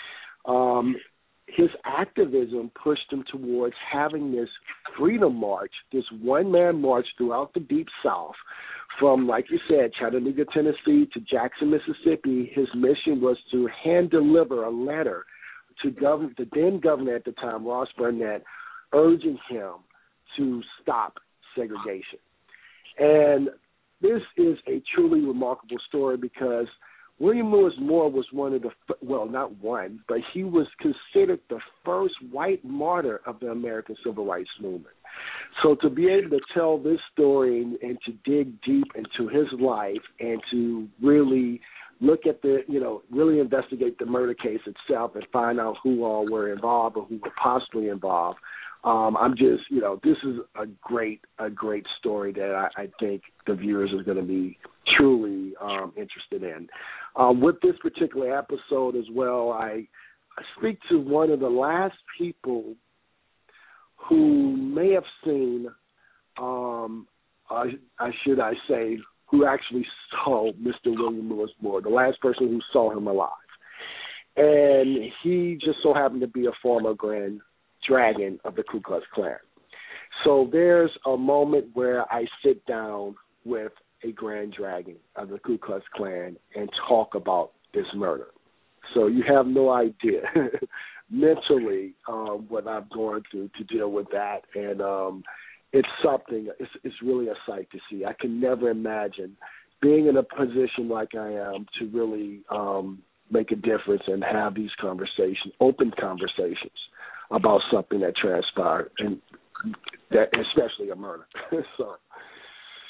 His activism pushed him towards having this freedom march, this one-man march throughout the Deep South, from, like you said, Chattanooga, Tennessee to Jackson, Mississippi. His mission was to hand-deliver a letter to the then governor at the time, Ross Burnett, urging him to stop segregation. And this is a truly remarkable story, because William Lewis Moore was one of not one, but he was considered the first white martyr of the American Civil Rights Movement. So to be able to tell this story and to dig deep into his life and to really look at really investigate the murder case itself and find out who all were involved or who were possibly involved, I'm just, this is a great story that I think the viewers are going to be truly interested in. With this particular episode as well, I speak to one of the last people who may have seen, who actually saw Mr. William Lewis Moore, the last person who saw him alive. And he just so happened to be a former Grand Dragon of the Ku Klux Klan. So there's a moment where I sit down with a Grand Dragon of the Ku Klux Klan and talk about this murder. So you have no idea mentally what I've gone through to deal with that. And it's something, it's really a sight to see. I can never imagine being in a position like I am to really make a difference and have these conversations, open conversations about something that transpired, and that especially a murder. So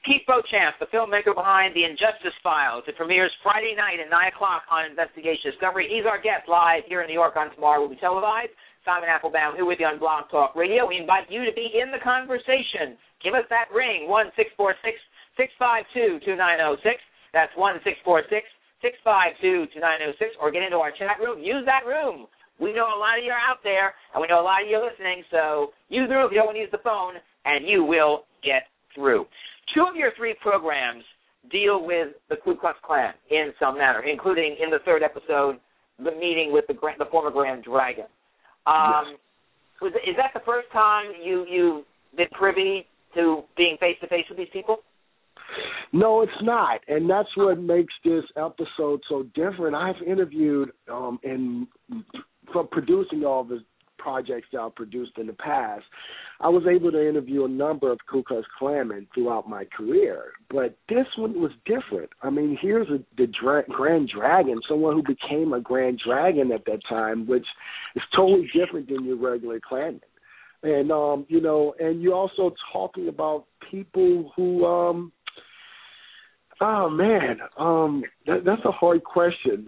Keith Beauchamp, the filmmaker behind The Injustice Files. It premieres Friday night at 9 o'clock on Investigation Discovery. He's our guest live here in New York on Tomorrow Will Be Televised. Simon Applebaum here with you on Blog Talk Radio. We invite you to be in the conversation. Give us that ring, 1-646-652-2906. That's 1-646-652-2906. Or get into our chat room. Use that room. We know a lot of you are out there, and we know a lot of you are listening, so use the room if you don't want to use the phone, and you will get through. 2 of your 3 programs deal with the Ku Klux Klan in some manner, including in the 3rd episode, the meeting with the former Grand Dragon. Yes. Is that the first time you've been privy to being face-to-face with these people? No, it's not, and that's what makes this episode so different. I've interviewed from producing all the projects that I've produced in the past, I was able to interview a number of Ku Klux Klanmen throughout my career, but this one was different. I mean, here's the Grand Dragon, someone who became a Grand Dragon at that time, which is totally different than your regular Klanman. And, and you're also talking about people who, that's a hard question.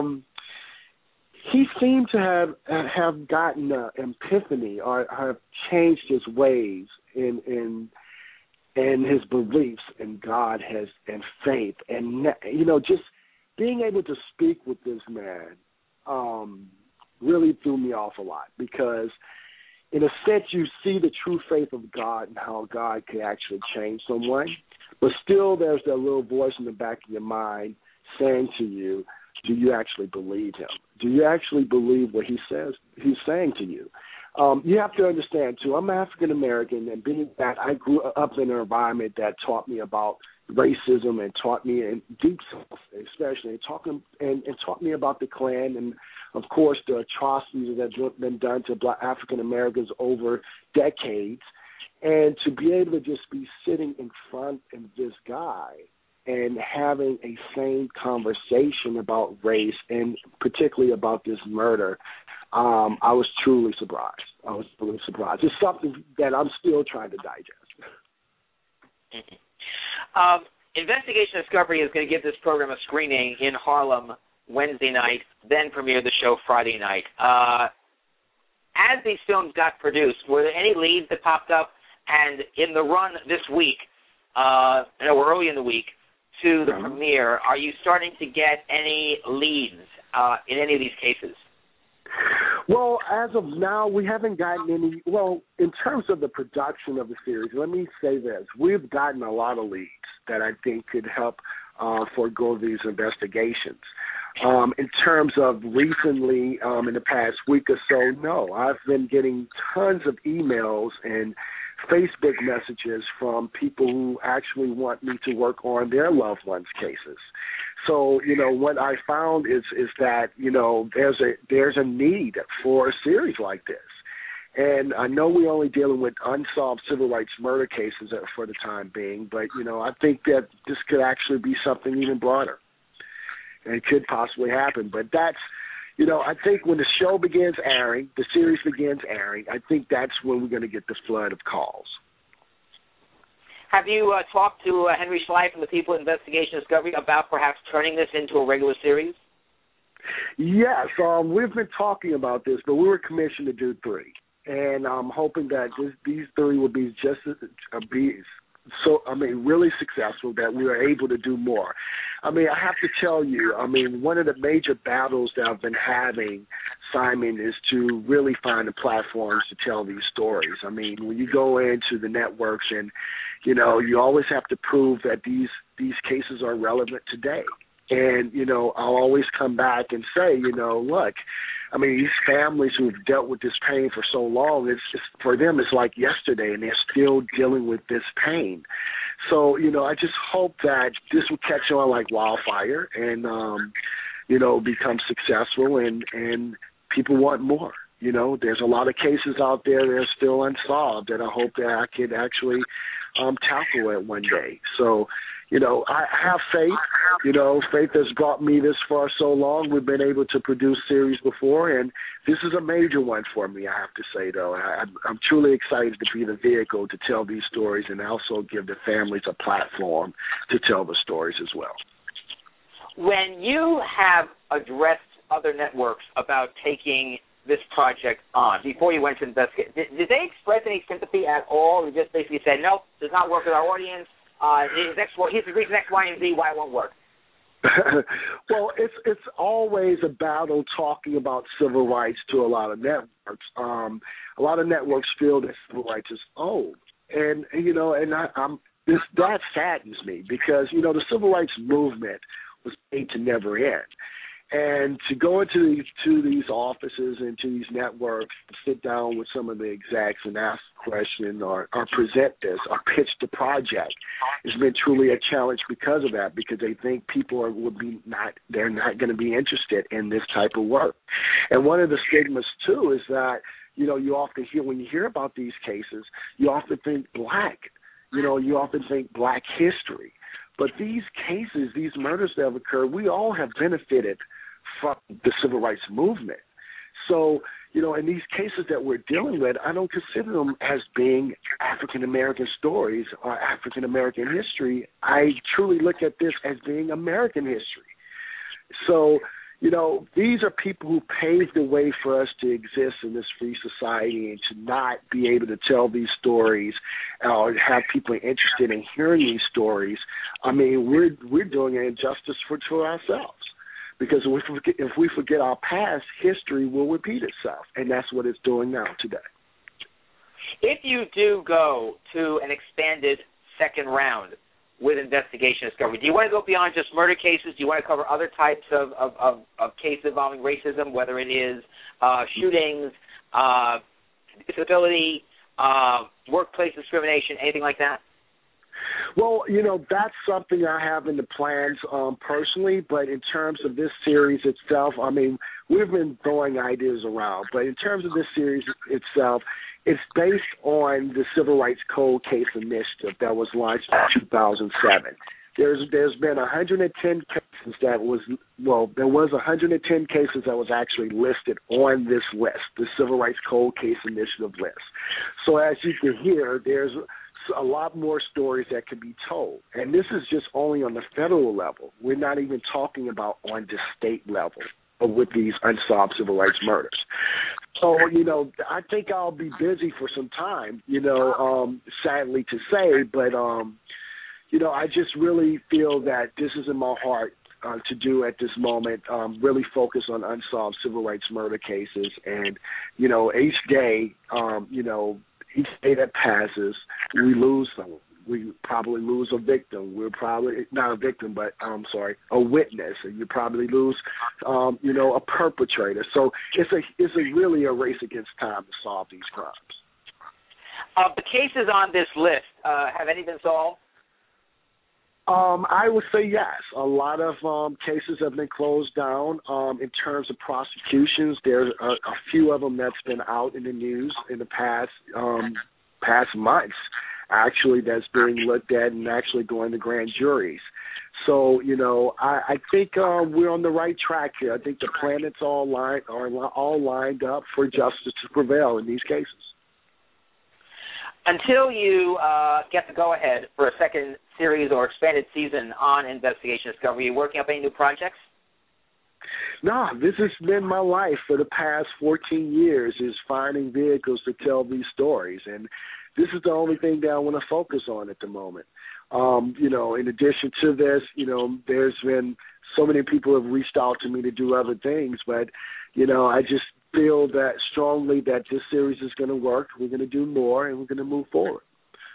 He seemed to have gotten an epiphany or have changed his ways in his beliefs in God and faith, and just being able to speak with this man really threw me off a lot, because in a sense you see the true faith of God and how God can actually change someone, but still there's that little voice in the back of your mind saying to you, do you actually believe him? Do you actually believe what he says he's saying to you? You have to understand, too, I'm African-American, and being that I grew up in an environment that taught me about racism and taught me in deep South, especially, and taught me about the Klan and, of course, the atrocities that have been done to Black African-Americans over decades. And to be able to just be sitting in front of this guy and having a sane conversation about race and particularly about this murder, I was truly surprised. It's something that I'm still trying to digest. Mm-hmm. Investigation Discovery is going to give this program a screening in Harlem Wednesday night, then premiere the show Friday night. As these films got produced, were there any leads that popped up? And in the run this week, we're early in the week, to the premiere, are you starting to get any leads in any of these cases? Well, as of now, we haven't gotten any. Well, in terms of the production of the series, let me say this. We've gotten a lot of leads that I think could help forego these investigations. In terms of recently, in the past week or so, no. I've been getting tons of emails and Facebook messages from people who actually want me to work on their loved ones' cases. So, what I found is that, there's a need for a series like this. And I know we're only dealing with unsolved civil rights murder cases for the time being, but, I think that this could actually be something even broader. And it could possibly happen. But that's, I think when the show begins airing, the series begins airing, I think that's when we're going to get the flood of calls. Have you talked to Henry Schleif and the people at Investigation Discovery about perhaps turning this into a regular series? Yes, we've been talking about this, but we were commissioned to do 3. And I'm hoping that these 3 will be really successful, that we are able to do more. I have to tell you, one of the major battles that I've been having, Simon, is to really find the platforms to tell these stories. When you go into the networks and, you always have to prove that these cases are relevant today. And, I'll always come back and say, look, these families who've dealt with this pain for so long, it's just, for them, it's like yesterday, and they're still dealing with this pain. So, I just hope that this will catch on like wildfire and, become successful and people want more. There's a lot of cases out there that are still unsolved that I hope that I could actually tackle it one day. So, I have faith. Faith has got me this far so long. We've been able to produce series before, and this is a major one for me, I have to say, though. I'm truly excited to be the vehicle to tell these stories and also give the families a platform to tell the stories as well. When you have addressed other networks about taking this project on, before you went to investigate, did they express any sympathy at all, or just basically said, nope, does not work with our audience, here's the reason X, Y, and Z why it won't work? Well, it's always a battle talking about civil rights to a lot of networks. A lot of networks feel that civil rights is old, and that saddens me because the civil rights movement was made to never end. And to go into these offices and to these networks, sit down with some of the execs and ask a question or present this or pitch the project has been truly a challenge because of that, because they think people they're not going to be interested in this type of work. And one of the stigmas, too, is that, you often hear, when you hear about these cases, you often think black. You often think black history. But these cases, these murders that have occurred, we all have benefited from the civil rights movement. So, in these cases that we're dealing with, I don't consider them as being African-American stories or African-American history. I truly look at this as being American history. So, these are people who paved the way for us to exist in this free society and to not be able to tell these stories or have people interested in hearing these stories. I mean, we're doing an injustice to ourselves. Because if we forget our past, history will repeat itself, and that's what it's doing now today. If you do go to an expanded second round with Investigation Discovery, do you want to go beyond just murder cases? Do you want to cover other types of cases involving racism, whether it is shootings, disability, workplace discrimination, anything like that? Well, that's something I have in the plans personally, but in terms of this series itself, I mean, we've been throwing ideas around, but in terms of this series itself, it's based on the Civil Rights Code Case Initiative that was launched in 2007. There's been 110 cases there was 110 cases that was actually listed on this list, the Civil Rights Code Case Initiative list. So as you can hear, there's a lot more stories that can be told. And this is just only on the federal level. We're not even talking about on the state level with these unsolved civil rights murders. So, I think I'll be busy for some time, sadly to say, but, I just really feel that this is in my heart to do at this moment, really focus on unsolved civil rights murder cases. And, each day, each day that passes, we lose someone. We probably lose a victim. We're probably not a victim, but a witness. And you probably lose, a perpetrator. So it's really a race against time to solve these crimes. Of the cases on this list, have any been solved? I would say yes. A lot of cases have been closed down. In terms of prosecutions, there's a few of them that's been out in the news in the past months, actually, that's being looked at and actually going to grand juries. So, I think we're on the right track here. I think the planets are all lined up for justice to prevail in these cases. Until you get the go-ahead for a second series or expanded season on Investigation Discovery, are you working up any new projects? No, this has been my life for the past 14 years, is finding vehicles to tell these stories. And this is the only thing that I want to focus on at the moment. In addition to this, there's been so many people have reached out to me to do other things, but, I just feel that strongly that this series is going to work. We're going to do more, and we're going to move forward.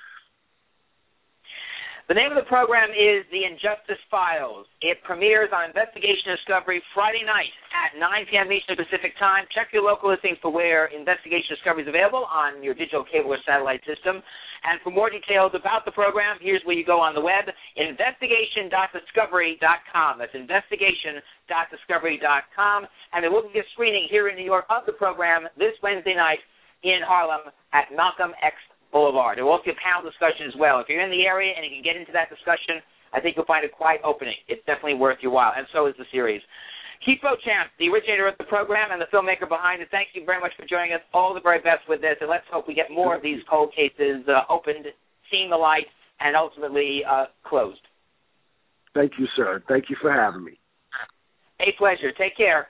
The name of the program is The Injustice Files. It premieres on Investigation Discovery Friday night at 9 p.m. Eastern Pacific Time. Check your local listings for where Investigation Discovery is available on your digital cable or satellite system. And for more details about the program, here's where you go on the web, investigation.discovery.com. That's investigation.discovery.com. And there will be a screening here in New York of the program this Wednesday night in Harlem at Malcolm X Boulevard. There will also be a panel discussion as well. If you're in the area and you can get into that discussion, I think you'll find it quite opening. It's definitely worth your while, and so is the series. Keith Beauchamp, the originator of the program and the filmmaker behind it, thank you very much for joining us. All the very best with this, and let's hope we get more of these cold cases opened, seeing the light, and ultimately closed. Thank you, sir. Thank you for having me. A pleasure. Take care.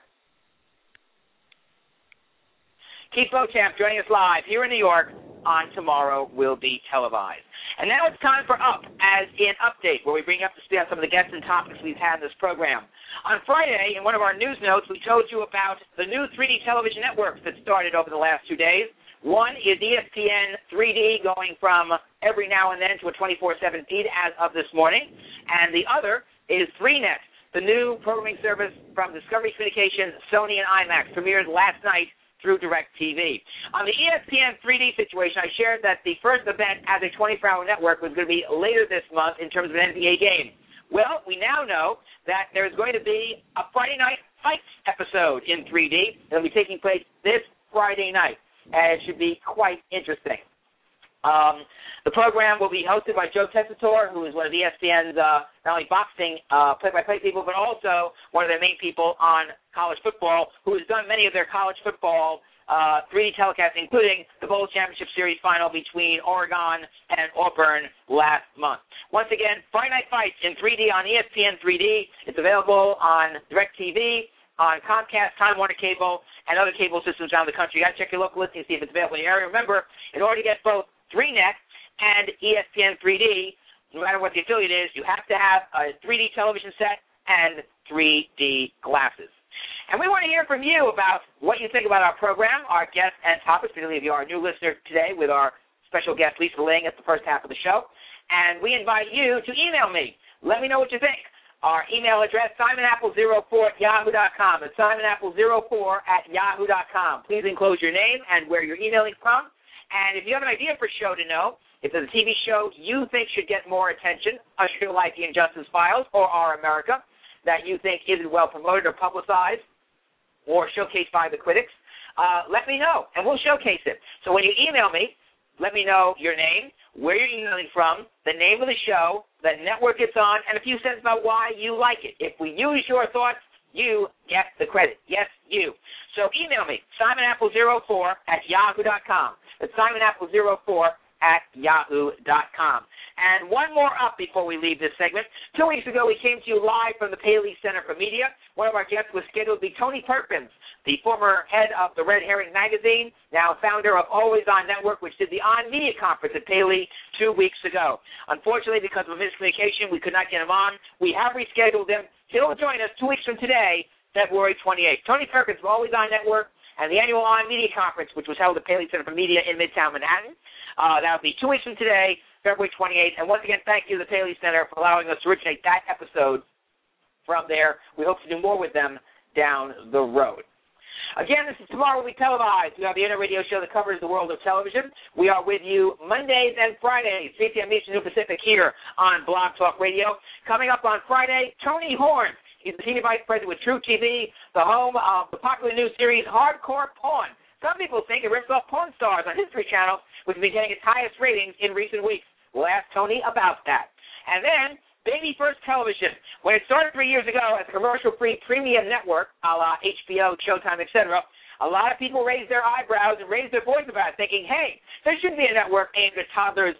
Keith Beauchamp joining us live here in New York on Tomorrow Will Be Televised. And now it's time for Up, as in Update, where we bring up to speed on some of the guests and topics we've had in this program. On Friday, in one of our news notes, we told you about the new 3D television networks that started over the last 2 days. One is ESPN 3D, going from every now and then to a 24/7 feed as of this morning. And the other is 3Net, the new programming service from Discovery Communications, Sony, and IMAX, premiered last night through DirecTV. On the ESPN 3D situation, I shared that the first event as a 24-hour network was going to be later this month in terms of an NBA game. Well, we now know that there's going to be a Friday Night Fights episode in 3D. It'll be taking place this Friday night, and it should be quite interesting. The program will be hosted by Joe Tessitore, who is one of ESPN's not only boxing play-by-play people, but also one of their main people on college football, who has done many of their college football 3D telecasts, including the Bowl Championship Series final between Oregon and Auburn last month. Once again, Friday Night Fights in 3D on ESPN 3D. It's available on DirecTV, on Comcast, Time Warner Cable, and other cable systems around the country. You got to check your local listing to see if it's available in your area. Remember, in order to get both 3Net and ESPN 3D, no matter what the affiliate is, you have to have a 3D television set and 3D glasses. And we want to hear from you about what you think about our program, our guests and topics, particularly if you are a new listener today with our special guest, Lisa Ling, at the first half of the show. And we invite you to email me. Let me know what you think. Our email address, simonapple04@yahoo.com. It's simonapple04@yahoo.com. Please enclose your name and where you're emailing from. And if you have an idea for a show to know, if there's a TV show you think should get more attention, a show like The Injustice Files or Our America, that you think isn't well promoted or publicized or showcased by the critics, let me know, and we'll showcase it. So when you email me, let me know your name, where you're emailing from, the name of the show, the network it's on, and a few sentences about why you like it. If we use your thoughts, you get the credit. Yes, you. So email me, simonapple04@yahoo.com. It's simonapple04@yahoo.com. And one more up before we leave this segment. 2 weeks ago, we came to you live from the Paley Center for Media. One of our guests was scheduled to be Tony Perkins, the former head of the Red Herring magazine, now founder of Always On Network, which did the On Media Conference at Paley 2 weeks ago. Unfortunately, because of a miscommunication, we could not get him on. We have rescheduled him. He'll join us 2 weeks from today, February 28th. Tony Perkins of Always On Network and the annual On Media Conference, which was held at Paley Center for Media in Midtown Manhattan. That will be 2 weeks from today, February 28th. And once again, thank you to the Paley Center for allowing us to originate that episode from there. We hope to do more with them down the road. Again, this is Tomorrow Will Be Televised. We have the internet radio show that covers the world of television. We are with you Mondays and Fridays, 3 p.m. Eastern Pacific, here on Blog Talk Radio. Coming up on Friday, Tony Horn. He's the Senior Vice President with True TV, the home of the popular new series Hardcore Pawn. Some people think it rips off Pawn Stars on History Channel, which has been getting its highest ratings in recent weeks. We'll ask Tony about that. And then, Baby First Television. When it started 3 years ago as a commercial-free premium network, a la HBO, Showtime, etc., a lot of people raised their eyebrows and raised their voice about it, thinking, hey, there should be a network aimed at toddlers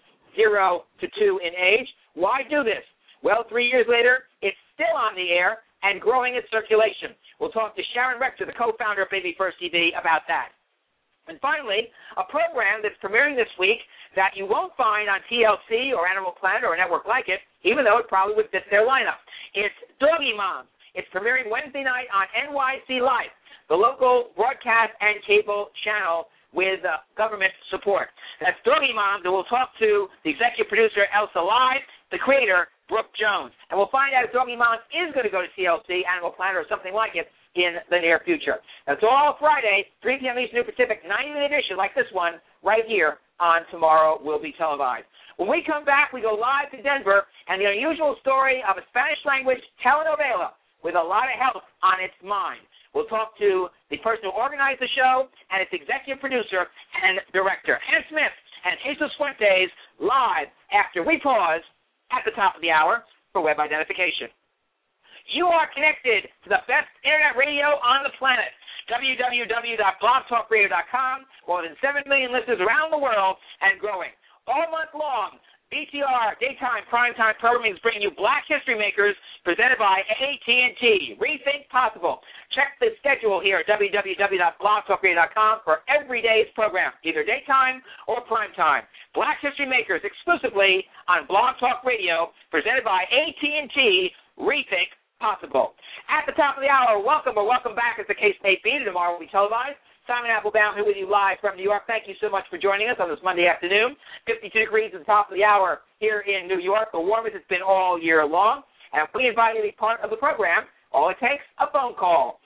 0 to 2 in age. Why do this? Well, 3 years later, it's still on the air and growing its circulation. We'll talk to Sharon Rector, the co-founder of Baby First TV, about that. And finally, a program that's premiering this week that you won't find on TLC or Animal Planet or a network like it, even though it probably would fit their lineup. It's Doggy Moms. It's premiering Wednesday night on NYC Life, the local broadcast and cable channel with government support. That's Doggy Moms, and we'll talk to the executive producer, Elsa Live, the creator, Brooke Jones. And we'll find out if Doggy Moms is going to go to TLC, Animal Planet, or something like it in the near future. That's all Friday, 3 p.m. Eastern Pacific, 90-minute edition like this one right here on Tomorrow Will Be Televised. When we come back, we go live to Denver and the unusual story of a Spanish-language telenovela with a lot of help on its mind. We'll talk to the person who organized the show and its executive producer and director, Ann Smith and Jesus Fuentes, live after we pause at the top of the hour for web identification. You are connected to the best internet radio on the planet. www.blogtalkradio.com. More than 7 million listeners around the world and growing. All month long, BTR, daytime, primetime programming is bringing you Black History Makers, presented by AT&T. Rethink Possible. Check the schedule here at www.blogtalkradio.com for every day's program, either daytime or primetime. Black History Makers exclusively on Blog Talk Radio, presented by AT&T. Rethink Possible. At the top of the hour, welcome back, as the case may be. Tomorrow will be televised. Simon Applebaum here with you live from New York. Thank you so much for joining us on this Monday afternoon. 52 degrees at the top of the hour here in New York, the warmest it's been all year long. And if we invite you to be part of the program, all it takes, a phone call,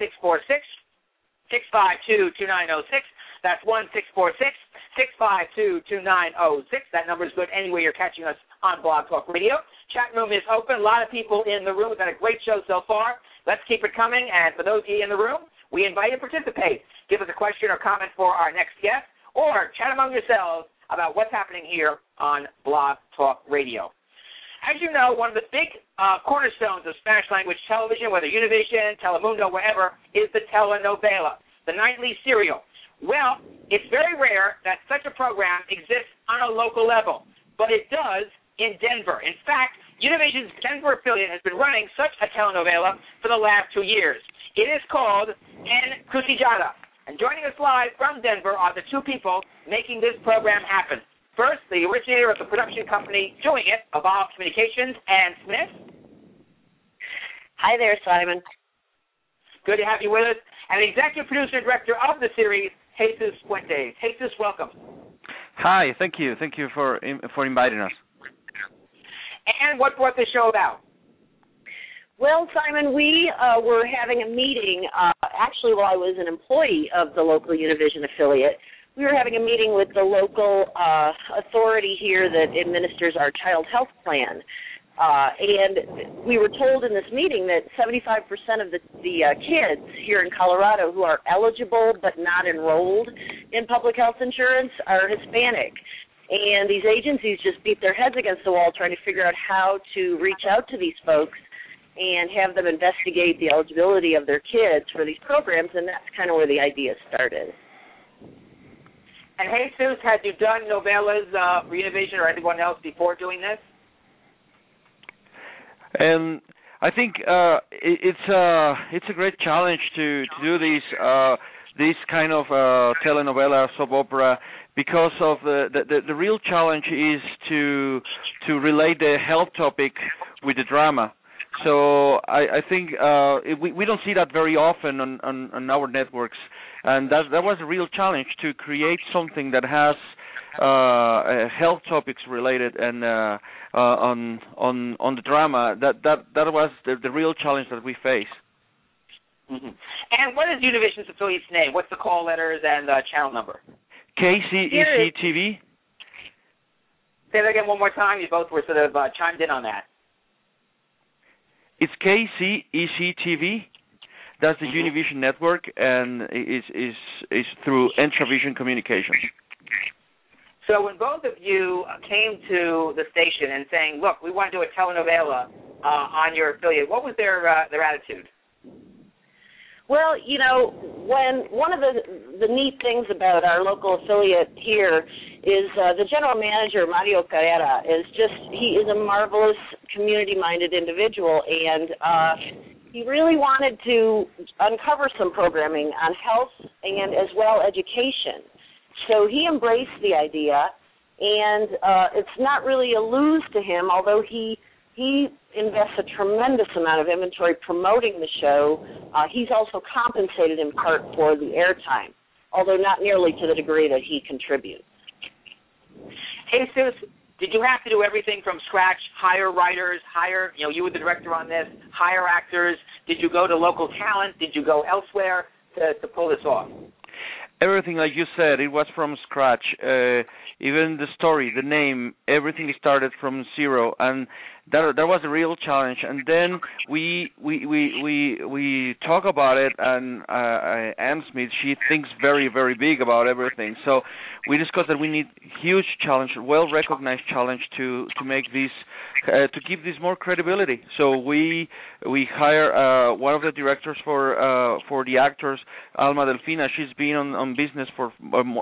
1-646-652-2906. That's 1-646-652-2906. That number is good anywhere you're catching us on Blog Talk Radio. Chat room is open. A lot of people in the room. We've had a great show so far. Let's keep it coming. And for those of you in the room, we invite you to participate. Give us a question or comment for our next guest, or chat among yourselves about what's happening here on Blog Talk Radio. As you know, one of the big cornerstones of Spanish language television, whether Univision, Telemundo, wherever, is the telenovela, the nightly serial. Well, it's very rare that such a program exists on a local level, but it does in Denver. In fact, Univision's Denver affiliate has been running such a telenovela for the last 2 years. It is called Encrucijada. And joining us live from Denver are the two people making this program happen. First, the originator of the production company doing it, Evolve Communications, Ann Smith. Hi there, Simon. Good to have you with us. And the executive producer and director of the series, Jesus Fuentes. Jesus, welcome. Hi, thank you. Thank you for inviting us. And what brought the show about? Well, Simon, we were having a meeting, actually while I was an employee of the local Univision affiliate. We were having a meeting with the local authority here that administers our child health plan. And we were told in this meeting that 75% of the kids here in Colorado who are eligible but not enrolled in public health insurance are Hispanic. And these agencies just beat their heads against the wall trying to figure out how to reach out to these folks and have them investigate the eligibility of their kids for these programs, and that's kind of where the idea started. And Jesus, had you done novellas for Univision or anyone else before doing this? I think it's a great challenge to do these kind of telenovela, soap opera, because of the real challenge is to relate the health topic with the drama. So I think we don't see that very often on our networks, and that was a real challenge to create something that has health topics related and on the drama. That was the real challenge that we face. Mm-hmm. And what is Univision's affiliate's name? What's the call letters and the channel number? KCEC-TV. Say that again one more time. You both were sort of chimed in on that. It's KCEC-TV. That's the Univision network, and is through Entravision Communications. So when both of you came to the station and saying, look, we want to do a telenovela on your affiliate, what was their attitude? Well, you know, one of the neat things about our local affiliate here is the general manager, Mario Carrera, he is a marvelous community-minded individual, and he really wanted to uncover some programming on health and as well education. So he embraced the idea, and it's not really a lose to him, although he invests a tremendous amount of inventory promoting the show. He's also compensated in part for the airtime, although not nearly to the degree that he contributes. Jesus, did you have to do everything from scratch, hire writers, you were the director on this, hire actors? Did you go to local talent? Did you go elsewhere to pull this off? Everything, like you said, it was from scratch. Even the story, the name, everything started from zero. And that was a real challenge. And then we talk about it, and Ann Smith, she thinks very, very big about everything. So we discussed that we need huge challenge, well-recognized challenge to make this to give this more credibility. So we hire one of the directors for the actors, Alma Delfina. She's been on business for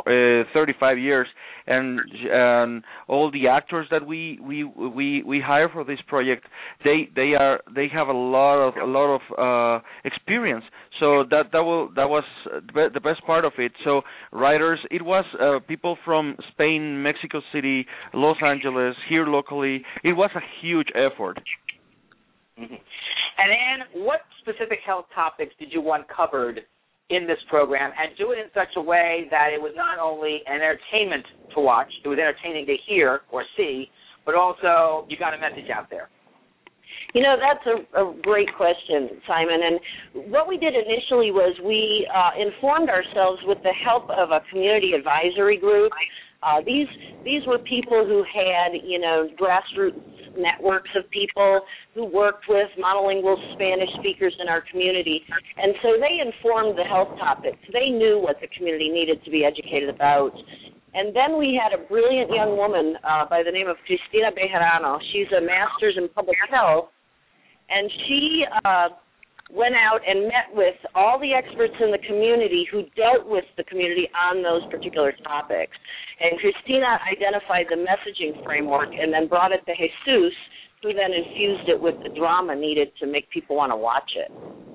35 years, and all the actors that we hire for this project, they have a lot of experience. So that was the best part of it. So writers, it was people from Spain, Mexico City, Los Angeles, here locally. It was a huge effort. Mm-hmm. And Ann, what specific health topics did you want covered in this program, and do it in such a way that it was not only an entertainment to watch, it was entertaining to hear or see, but also you got a message out there? You know, that's a great question, Simon. And what we did initially was we informed ourselves with the help of a community advisory group. These were people who had, grassroots networks of people who worked with monolingual Spanish speakers in our community. And so they informed the health topics. They knew what the community needed to be educated about. And then we had a brilliant young woman by the name of Cristina Bejarano. She's a master's in public health, and she went out and met with all the experts in the community who dealt with the community on those particular topics. And Cristina identified the messaging framework and then brought it to Jesus, who then infused it with the drama needed to make people want to watch it.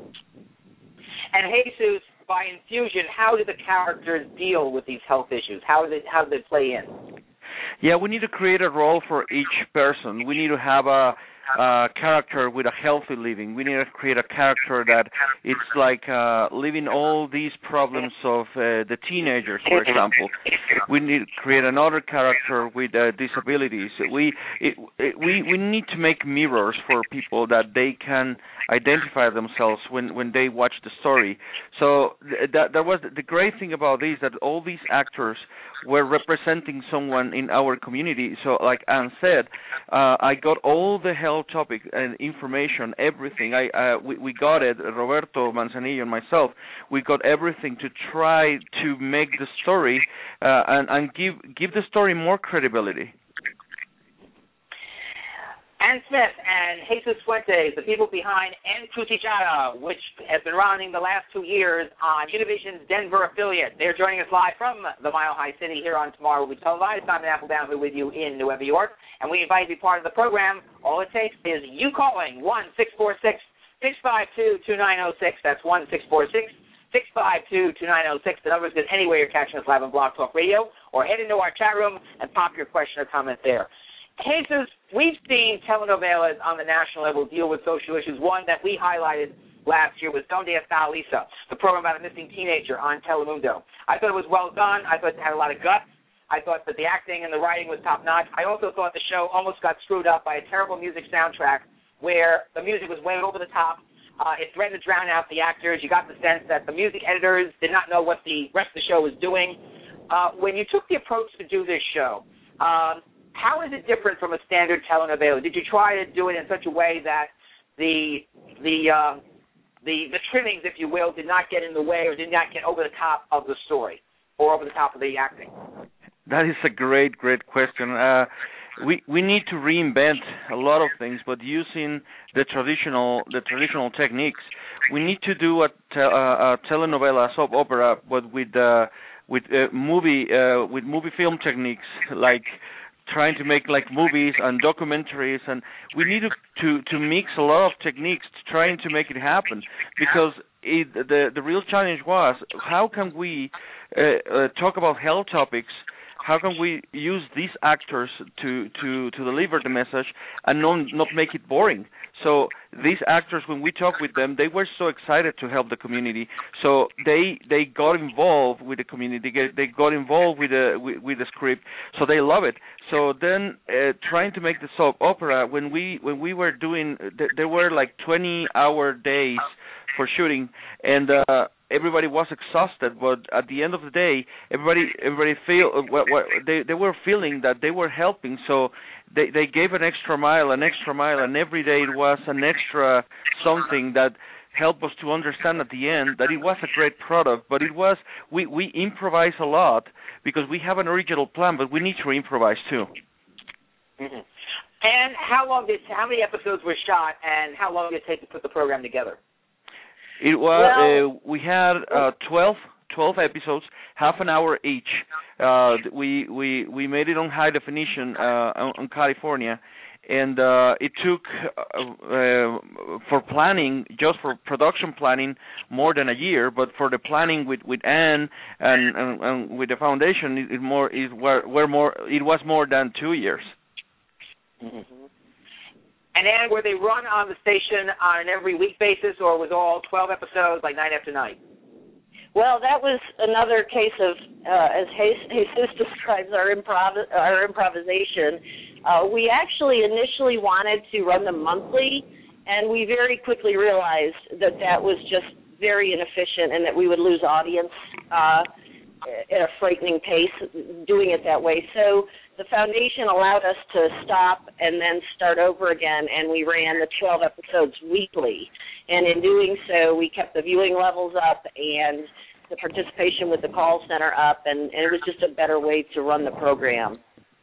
And Jesus, by infusion, how do the characters deal with these health issues? How do they play in? Yeah, we need to create a role for each person. We need to have a character with a healthy living. We need to create a character that it's like living all these problems of the teenagers, for example. We need to create another character with disabilities. We need to make mirrors for people that they can identify themselves when they watch the story. So that was the great thing about this, that all these actors were representing someone in our community. So like Ann said, I got all the health topic and information, everything. We got it, Roberto Manzanillo and myself, we got everything to try to make the story and give the story more credibility. Ann Smith and Jesus Fuentes, the people behind Encrucijada, which has been running the last 2 years on Univision's Denver affiliate. They're joining us live from the Mile High City here on Tomorrow Will Be Televised. Simon Appledown here with you in Nueva York, and we invite you to be part of the program. All it takes is you calling 1-646-652-2906. That's 1-646-652-2906. The number is good anywhere you're catching us live on Blog Talk Radio, or head into our chat room and pop your question or comment there. Jesus, we've seen telenovelas on the national level deal with social issues. One that we highlighted last year was Donde Está Lisa, the program about a missing teenager on Telemundo. I thought it was well done. I thought it had a lot of guts. I thought that the acting and the writing was top-notch. I also thought the show almost got screwed up by a terrible music soundtrack where the music was way over the top. It threatened to drown out the actors. You got the sense that the music editors did not know what the rest of the show was doing. When you took the approach to do this show, how is it different from a standard telenovela? Did you try to do it in such a way that the trimmings, if you will, did not get in the way or did not get over the top of the story or over the top of the acting? That is a great question. We need to reinvent a lot of things, but using the traditional techniques. We need to do a telenovela, soap opera, but with movie film techniques, like trying to make like movies and documentaries, and we need to mix a lot of techniques trying to make it happen, because the real challenge was, how can we talk about health topics, how can we use these actors to deliver the message and not make it boring? So these actors, when we talk with them, they were so excited to help the community. So they got involved with the community. They got involved with the script. So they love it. So then, trying to make the soap opera, when we were doing, there were like 20-hour days for shooting, and everybody was exhausted, but at the end of the day, everybody feel what they were feeling that they were helping, so they gave an extra mile, and every day it was an extra something that helped us to understand at the end that it was a great product, but it was we improvise a lot because we have an original plan, but we need to improvise too. Mm-hmm. And how many episodes were shot, and how long did it take to put the program together? It was we had 12 episodes, half an hour each. We made it on high definition on California, and it took for planning, just for production planning, more than a year. But for the planning with Ann and with the foundation, it was more than 2 years. Mm-hmm. And Ann, were they run on the station on an every week basis, or was all 12 episodes like night after night? Well, that was another case of, as Jesus describes our improvisation. We actually initially wanted to run them monthly, and we very quickly realized that was just very inefficient and that we would lose audience at a frightening pace doing it that way. So the foundation allowed us to stop and then start over again, and we ran the 12 episodes weekly. And in doing so, we kept the viewing levels up and the participation with the call center up, and it was just a better way to run the program.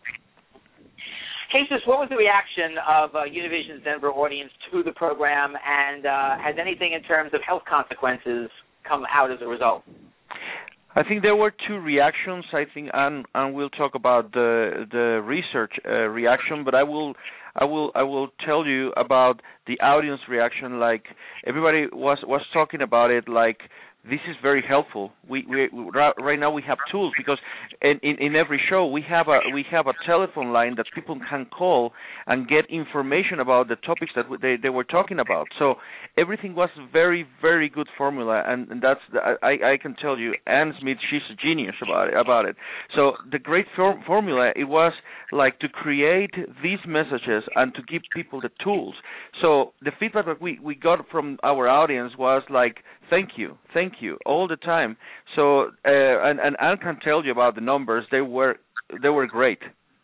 Jesus, what was the reaction of Univision's Denver audience to the program, and has anything in terms of health consequences come out as a result? I think there were two reactions. I think Ann will talk about the research reaction, but I will tell you about the audience reaction. Like, everybody was talking about it like, this is very helpful. We right now we have tools, because in every show we have a telephone line that people can call and get information about the topics that they were talking about. So everything was very, very good formula, and that's I can tell you, Ann Smith, she's a genius about it. So the great formula, it was like to create these messages and to give people the tools. So the feedback that we got from our audience was like, thank you, all the time. So and Ann can tell you about the numbers. They were great.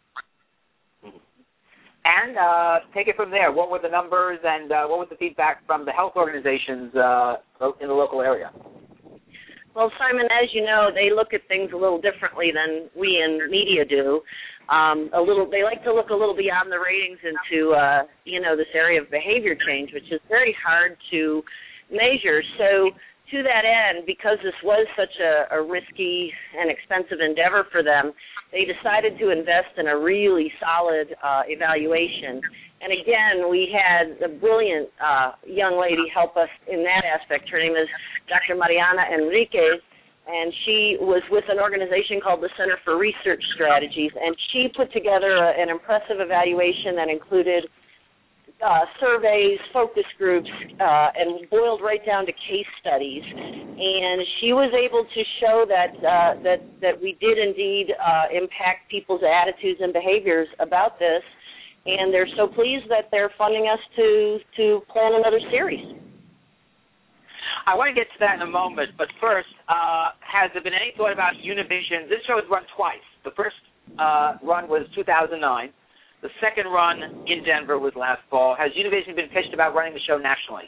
And take it from there. What were the numbers, and what was the feedback from the health organizations in the local area? Well, Simon, as you know, they look at things a little differently than we in media do. They like to look a little beyond the ratings into this area of behavior change, which is very hard to measure. So to that end, because this was such a risky and expensive endeavor for them, they decided to invest in a really solid evaluation. And again, we had a brilliant young lady help us in that aspect. Her name is Dr. Mariana Enriquez, and she was with an organization called the Center for Research Strategies, and she put together an impressive evaluation that included surveys, focus groups, and boiled right down to case studies. And she was able to show that we did indeed impact people's attitudes and behaviors about this, and they're so pleased that they're funding us to plan another series. I want to get to that in a moment, but first, has there been any thought about Univision? This show has run twice. The first run was 2009. The second run in Denver was last fall. Has Univision been pitched about running the show nationally?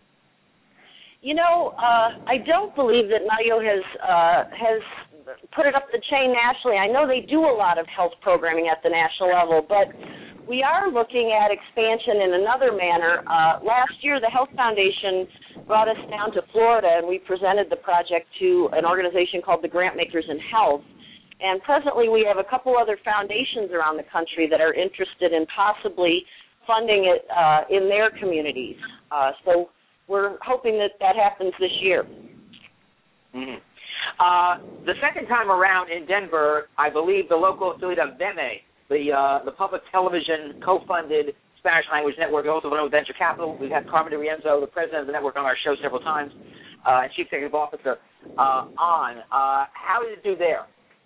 I don't believe that Mario has put it up the chain nationally. I know they do a lot of health programming at the national level, but we are looking at expansion in another manner. Last year, the Health Foundation brought us down to Florida, and we presented the project to an organization called the Grantmakers in Health. And presently, we have a couple other foundations around the country that are interested in possibly funding it in their communities. So we're hoping that happens this year. Mm-hmm. The second time around in Denver, I believe the local affiliate of VEME, the public television co-funded Spanish language network, also known as Venture Capital. We've had Carmen de Rienzo, the president of the network, on our show several times, and chief executive officer on. How did it do there?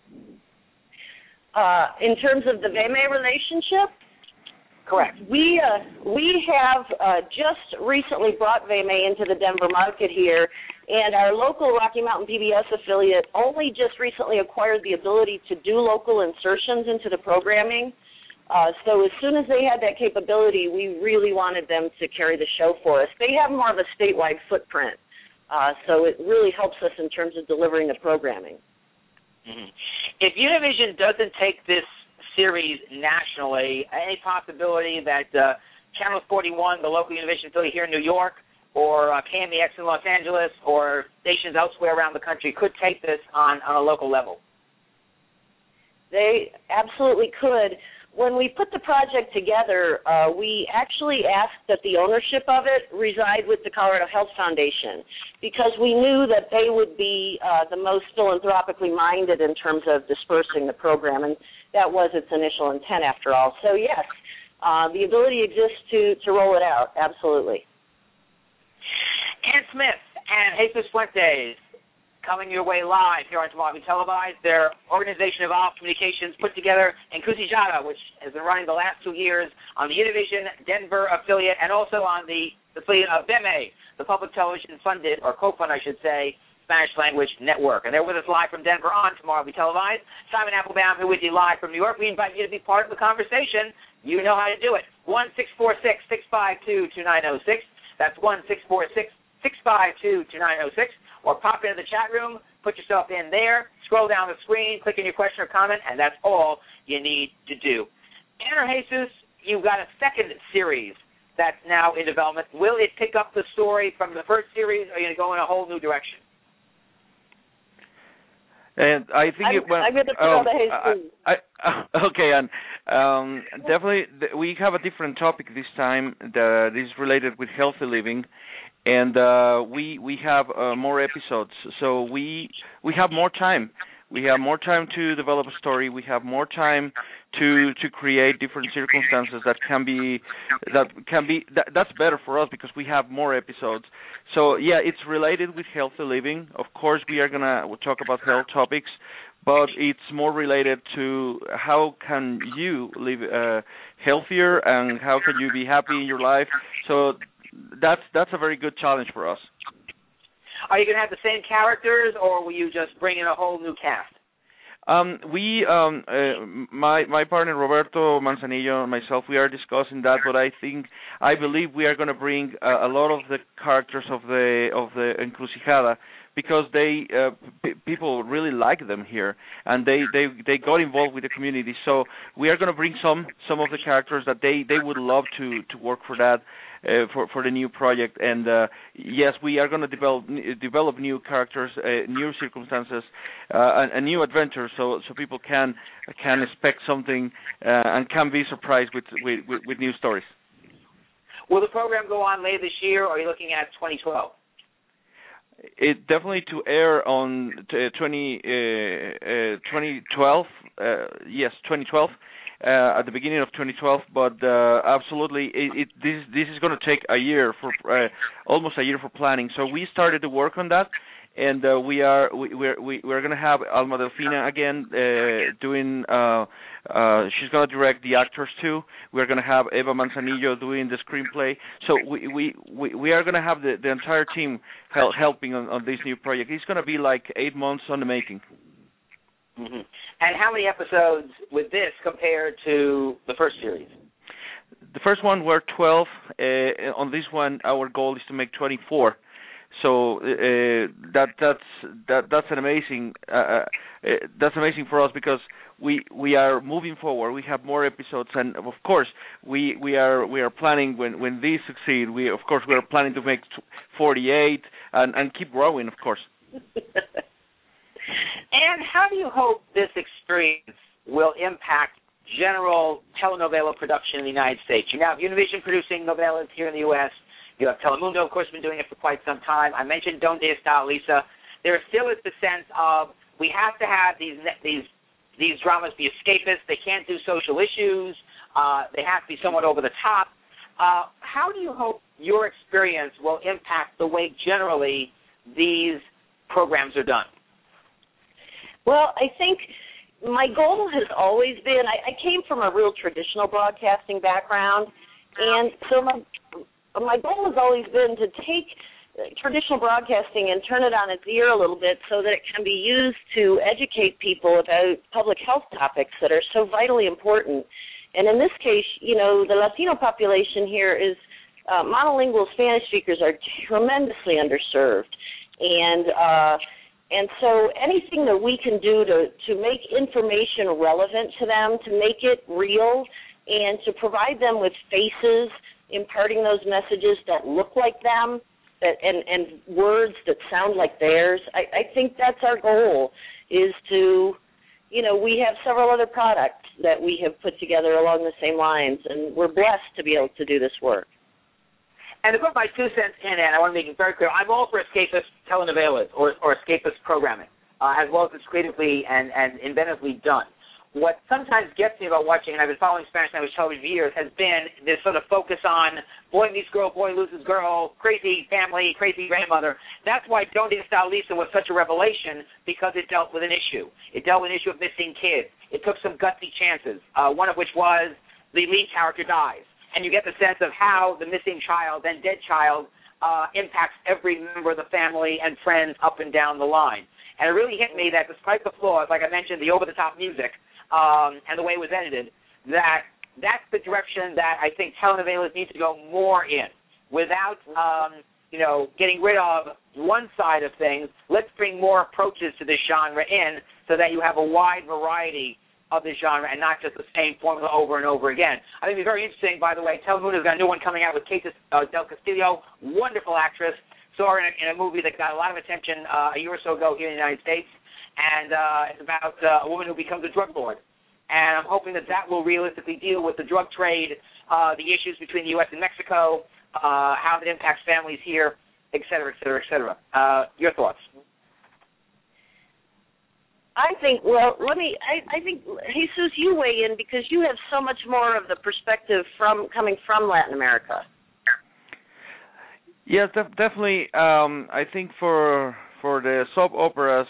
In terms of the VEME relationship? Correct. We have just recently brought VEME into the Denver market here. And our local Rocky Mountain PBS affiliate only just recently acquired the ability to do local insertions into the programming. So as soon as they had that capability, we really wanted them to carry the show for us. They have more of a statewide footprint, so it really helps us in terms of delivering the programming. Mm-hmm. If Univision doesn't take this series nationally, any possibility that Channel 41, the local Univision affiliate here in New York, or KMEX in Los Angeles, or stations elsewhere around the country could take this on a local level? They absolutely could. When we put the project together, we actually asked that the ownership of it reside with the Colorado Health Foundation, because we knew that they would be the most philanthropically minded in terms of dispersing the program, and that was its initial intent after all. So yes, the ability exists to roll it out, absolutely. Ann Smith and Jesus Fuentes coming your way live here on Tomorrow Televised. Their organization, Evolve Communications, put together Enkusijada, which has been running the last 2 years on the Univision Denver affiliate and also on the affiliate of BEME, the public television funded, or co-funded, I should say, Spanish language network. And they're with us live from Denver on Tomorrow Televised. Simon Applebaum here with you live from New York. We invite you to be part of the conversation. You know how to do it. 1-646-652-2906. That's 1-646-652-2906. Or pop into the chat room, put yourself in there, scroll down the screen, click in your question or comment, and that's all you need to do. Ann or Jesus, you've got a second series that's now in development. Will it pick up the story from the first series, or are you going to go in a whole new direction? And I think I'm going to throw the Jesus. Okay, and definitely we have a different topic this time that is related with healthy living. And we have more episodes, so we have more time. We have more time to develop a story. We have more time to create different circumstances that's better for us because we have more episodes. So yeah, it's related with healthy living. Of course, we are gonna talk about health topics, but it's more related to how can you live healthier and how can you be happy in your life. So that's a very good challenge for us. Are you going to have the same characters, or will you just bring in a whole new cast? My partner Roberto Manzanillo and myself, we are discussing that, but I believe we are going to bring a lot of the characters of the Encrucijada, because people really like them here, and they got involved with the community. So we are going to bring some of the characters that they would love to work for that. For the new project, and yes, we are going to develop new characters, new circumstances, and new adventures, so people can expect something and can be surprised with new stories. Will the program go on later this year, or are you looking at 2012? It definitely to air on 2012. Yes, 2012. At the beginning of 2012, but absolutely, this is going to take a year almost a year for planning. So we started to work on that, and we're going to have Alma Delfina again doing. She's going to direct the actors too. We're going to have Eva Manzanillo doing the screenplay. So we are going to have the entire team helping on this new project. It's going to be like 8 months on the making. Mm-hmm. And how many episodes with this compared to the first series? The first one were 12. On this one, our goal is to make 24. So that's an amazing. That's amazing for us because we are moving forward. We have more episodes, and of course we are planning when these succeed. We are planning to make 48 and keep growing, of course. And how do you hope this experience will impact general telenovela production in the United States? You now have Univision producing novelas here in the U.S. You have Telemundo, of course, been doing it for quite some time. I mentioned Donde Está Lisa. There still is the sense of we have to have these dramas be escapist. They can't do social issues. They have to be somewhat over the top. How do you hope your experience will impact the way generally these programs are done? Well, I think my goal has always been, I came from a real traditional broadcasting background, and so my goal has always been to take traditional broadcasting and turn it on its ear a little bit so that it can be used to educate people about public health topics that are so vitally important. And in this case, the Latino population here is monolingual Spanish speakers are tremendously underserved. And so anything that we can do to make information relevant to them, to make it real, and to provide them with faces imparting those messages that look like them, and words that sound like theirs, I think that's our goal, is to, we have several other products that we have put together along the same lines, and we're blessed to be able to do this work. And to put my 2 cents in, and I want to make it very clear, I'm all for escapist telenovelas or escapist programming, as well as it's creatively and inventively done. What sometimes gets me about watching, and I've been following Spanish language television for years, has been this sort of focus on boy meets girl, boy loses girl, crazy family, crazy grandmother. That's why Donde Está Lisa was such a revelation, because it dealt with an issue. It dealt with an issue of missing kids. It took some gutsy chances, one of which was the lead character dies. And you get the sense of how the missing child, then dead child, impacts every member of the family and friends up and down the line. And it really hit me that despite the flaws, like I mentioned, the over-the-top music, and the way it was edited, that's the direction that I think telenovelas need to go more in. Without, getting rid of one side of things, let's bring more approaches to this genre in so that you have a wide variety of this genre and not just the same formula over and over again. I think it'd be very interesting, by the way. Telemundo's got a new one coming out with Kate Del Castillo, wonderful actress, saw her in a movie that got a lot of attention a year or so ago here in the United States. And it's about a woman who becomes a drug lord. And I'm hoping that will realistically deal with the drug trade, the issues between the U.S. and Mexico, how it impacts families here, et cetera, et cetera, et cetera. Your thoughts? I think, I think, Jesus, you weigh in because you have so much more of the perspective coming from Latin America. Yes, definitely. I think for the soap operas,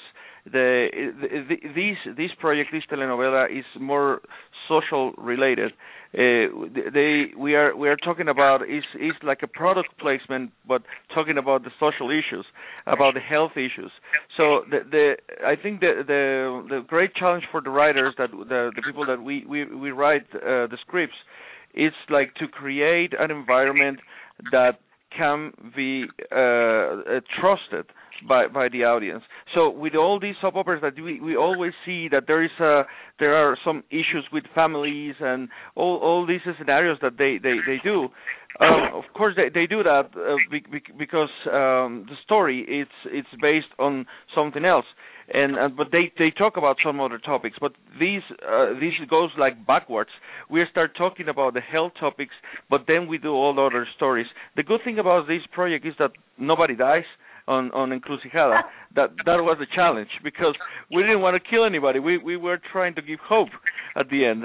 this project, this telenovela, is more social related. We are talking about is like a product placement, but talking about the social issues, about the health issues. So I think the great challenge for the writers, that the people that we write the scripts, is like to create an environment that can be trusted by the audience. So with all these soap operas that we always see that there are some issues with families and all these scenarios that they do. Of course they do that because the story it's based on something else. But they talk about some other topics, but this goes like backwards. We start talking about the health topics, but then we do all other stories. The good thing about this project is that nobody dies on Encrucijada. That was a challenge because we didn't want to kill anybody. We were trying to give hope at the end.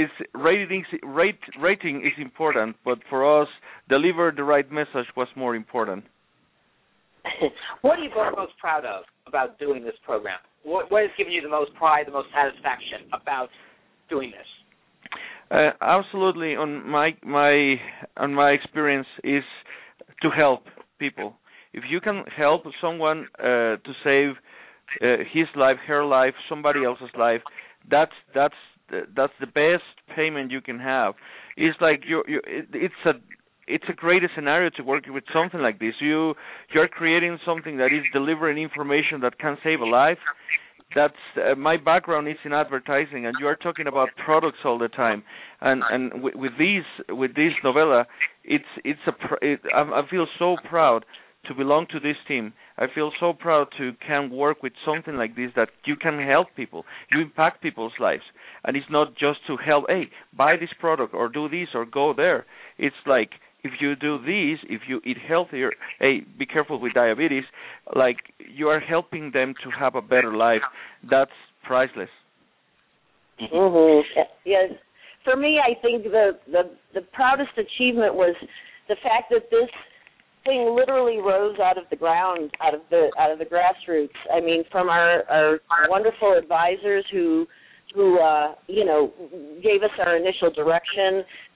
Rating is important, but for us, deliver the right message was more important. What are you both most proud of about doing this program? What has given you the most pride, the most satisfaction about doing this? Absolutely, on my experience is to help people. If you can help someone to save his life, her life, somebody else's life, that's the best payment you can have. It's like it's a great scenario to work with something like this. You're creating something that is delivering information that can save a life. That's my background is in advertising, and you are talking about products all the time. And with this novella, I feel so proud to belong to this team. I feel so proud to can work with something like this, that you can help people, you impact people's lives, and it's not just to help. Hey, buy this product or do this or go there. It's like, if you do this, if you eat healthier, hey, be careful with diabetes. Like, you are helping them to have a better life. That's priceless. Mm-hmm. Yes. For me, I think the proudest achievement was the fact that this thing literally rose out of the ground, out of the grassroots. I mean, from our wonderful advisors who gave us our initial direction,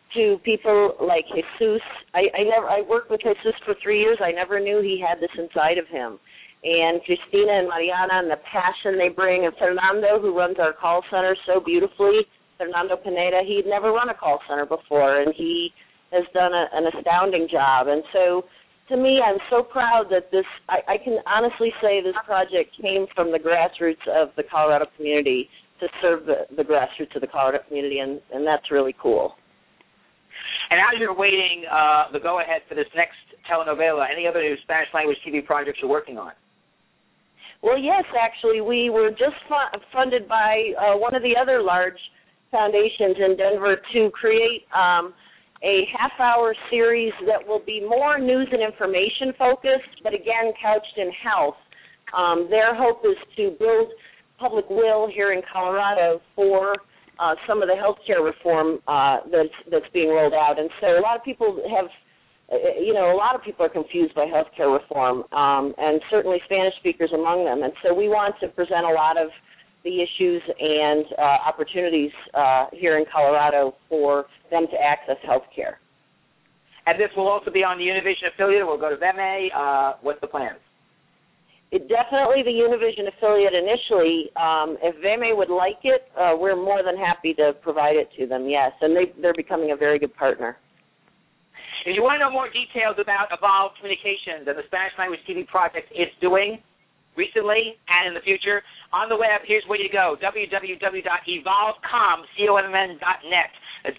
to people like Jesus. I worked with Jesus for 3 years. I never knew he had this inside of him. And Cristina and Mariana and the passion they bring, and Fernando, who runs our call center so beautifully, Fernando Pineda, he'd never run a call center before, and he has done an astounding job. And so, to me, I'm so proud that this, I can honestly say this project came from the grassroots of the Colorado community to serve the grassroots of the Colorado community, and that's really cool. And as you're waiting the go-ahead for this next telenovela, any other new Spanish language TV projects you're working on? Well, yes, actually, we were just funded by one of the other large foundations in Denver to create a half-hour series that will be more news and information focused, but again, couched in health. Their hope is to build public will here in Colorado for some of the healthcare reform that's being rolled out. And so a lot of people have, a lot of people are confused by healthcare reform, and certainly Spanish speakers among them. And so we want to present a lot of the issues and opportunities here in Colorado for them to access healthcare. And this will also be on the Univision affiliate. We'll go to VMA. What's the plan? Definitely the Univision affiliate initially. If VMA would like it, we're more than happy to provide it to them, yes. And they're becoming a very good partner. If you want to know more details about Evolve Communications and the Spanish language TV project it's doing recently and in the future, on the web, here's where you go, www.evolvecom.net. It's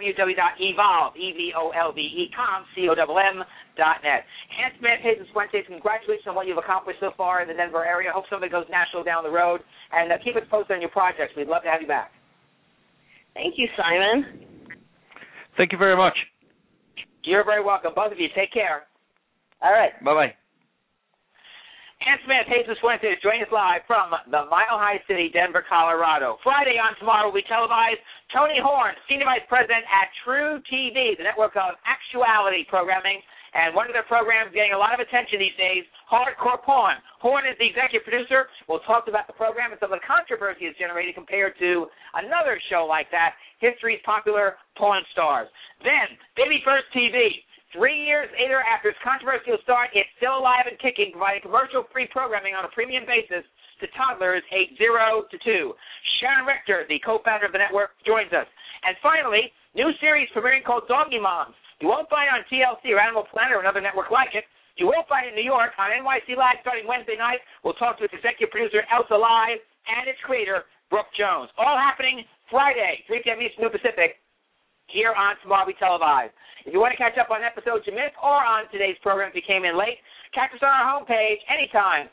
www.evolve.net. Hans Mann-Payson Fuentes, congratulations on what you've accomplished so far in the Denver area. Hope something goes national down the road. And keep us posted on your projects. We'd love to have you back. Thank you, Simon. Thank you very much. You're very welcome. Both of you, take care. All right. Bye-bye. Hans Mann-Payson Fuentes join us live from the Mile High City, Denver, Colorado. Friday on Tomorrow will be televised. Tony Horn, Senior Vice President at True TV, the network of actuality programming. And one of their programs getting a lot of attention these days, Hardcore Porn. Horn is the executive producer. We'll talk about the program and some of the controversy it's generated compared to another show like that, History's Popular Porn Stars. Then, Baby First TV. 3 years later, after its controversial start, it's still alive and kicking, providing commercial-free programming on a premium basis to toddlers aged 0 to 2. Sharon Richter, the co-founder of the network, joins us. And finally, new series premiering called Doggy Moms. You won't find it on TLC or Animal Planet or another network like it. You will find it in New York on NYC Live starting Wednesday night. We'll talk to its executive producer, Elsa Live, and its creator, Brooke Jones. All happening Friday, 3 p.m. Eastern Pacific, here on Tomorrow We Televised. If you want to catch up on episodes you missed or on today's program if you came in late, catch us on our homepage anytime,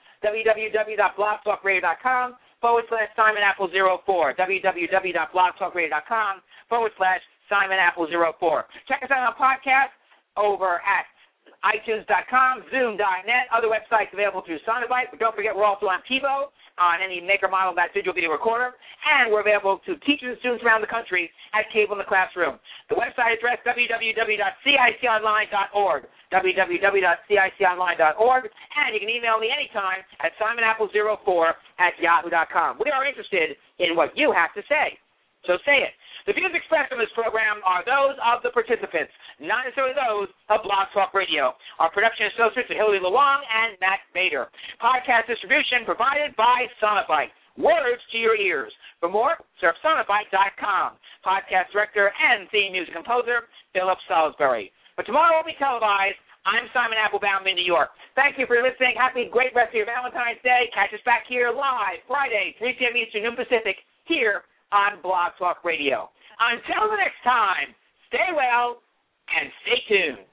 www.blogtalkradio.com/Simon Apple04, www.blogtalkradio.com/Simon Apple04. Check us out on our podcast over at iTunes.com, Zoom.net, other websites available through Sonovite. But don't forget, we're also on TiVo, on any maker model of that digital video recorder, and we're available to teachers and students around the country at Cable in the Classroom. The website address, www.ciconline.org, www.ciconline.org, and you can email me anytime at simonapple04@yahoo.com. We are interested in what you have to say, so say it. The views expressed on this program are those of the participants, not necessarily those of Blog Talk Radio. Our production associates are Hillary Luong and Matt Bader. Podcast distribution provided by Sonovite. Words to your ears. For more, surf sonovite.com. Podcast director and theme music composer, Philip Salisbury. But tomorrow will be televised. I'm Simon Applebaum in New York. Thank you for listening. Happy great rest of your Valentine's Day. Catch us back here live Friday, 3 p.m. Eastern, noon Pacific, here on Blog Talk Radio. Until the next time, stay well and stay tuned.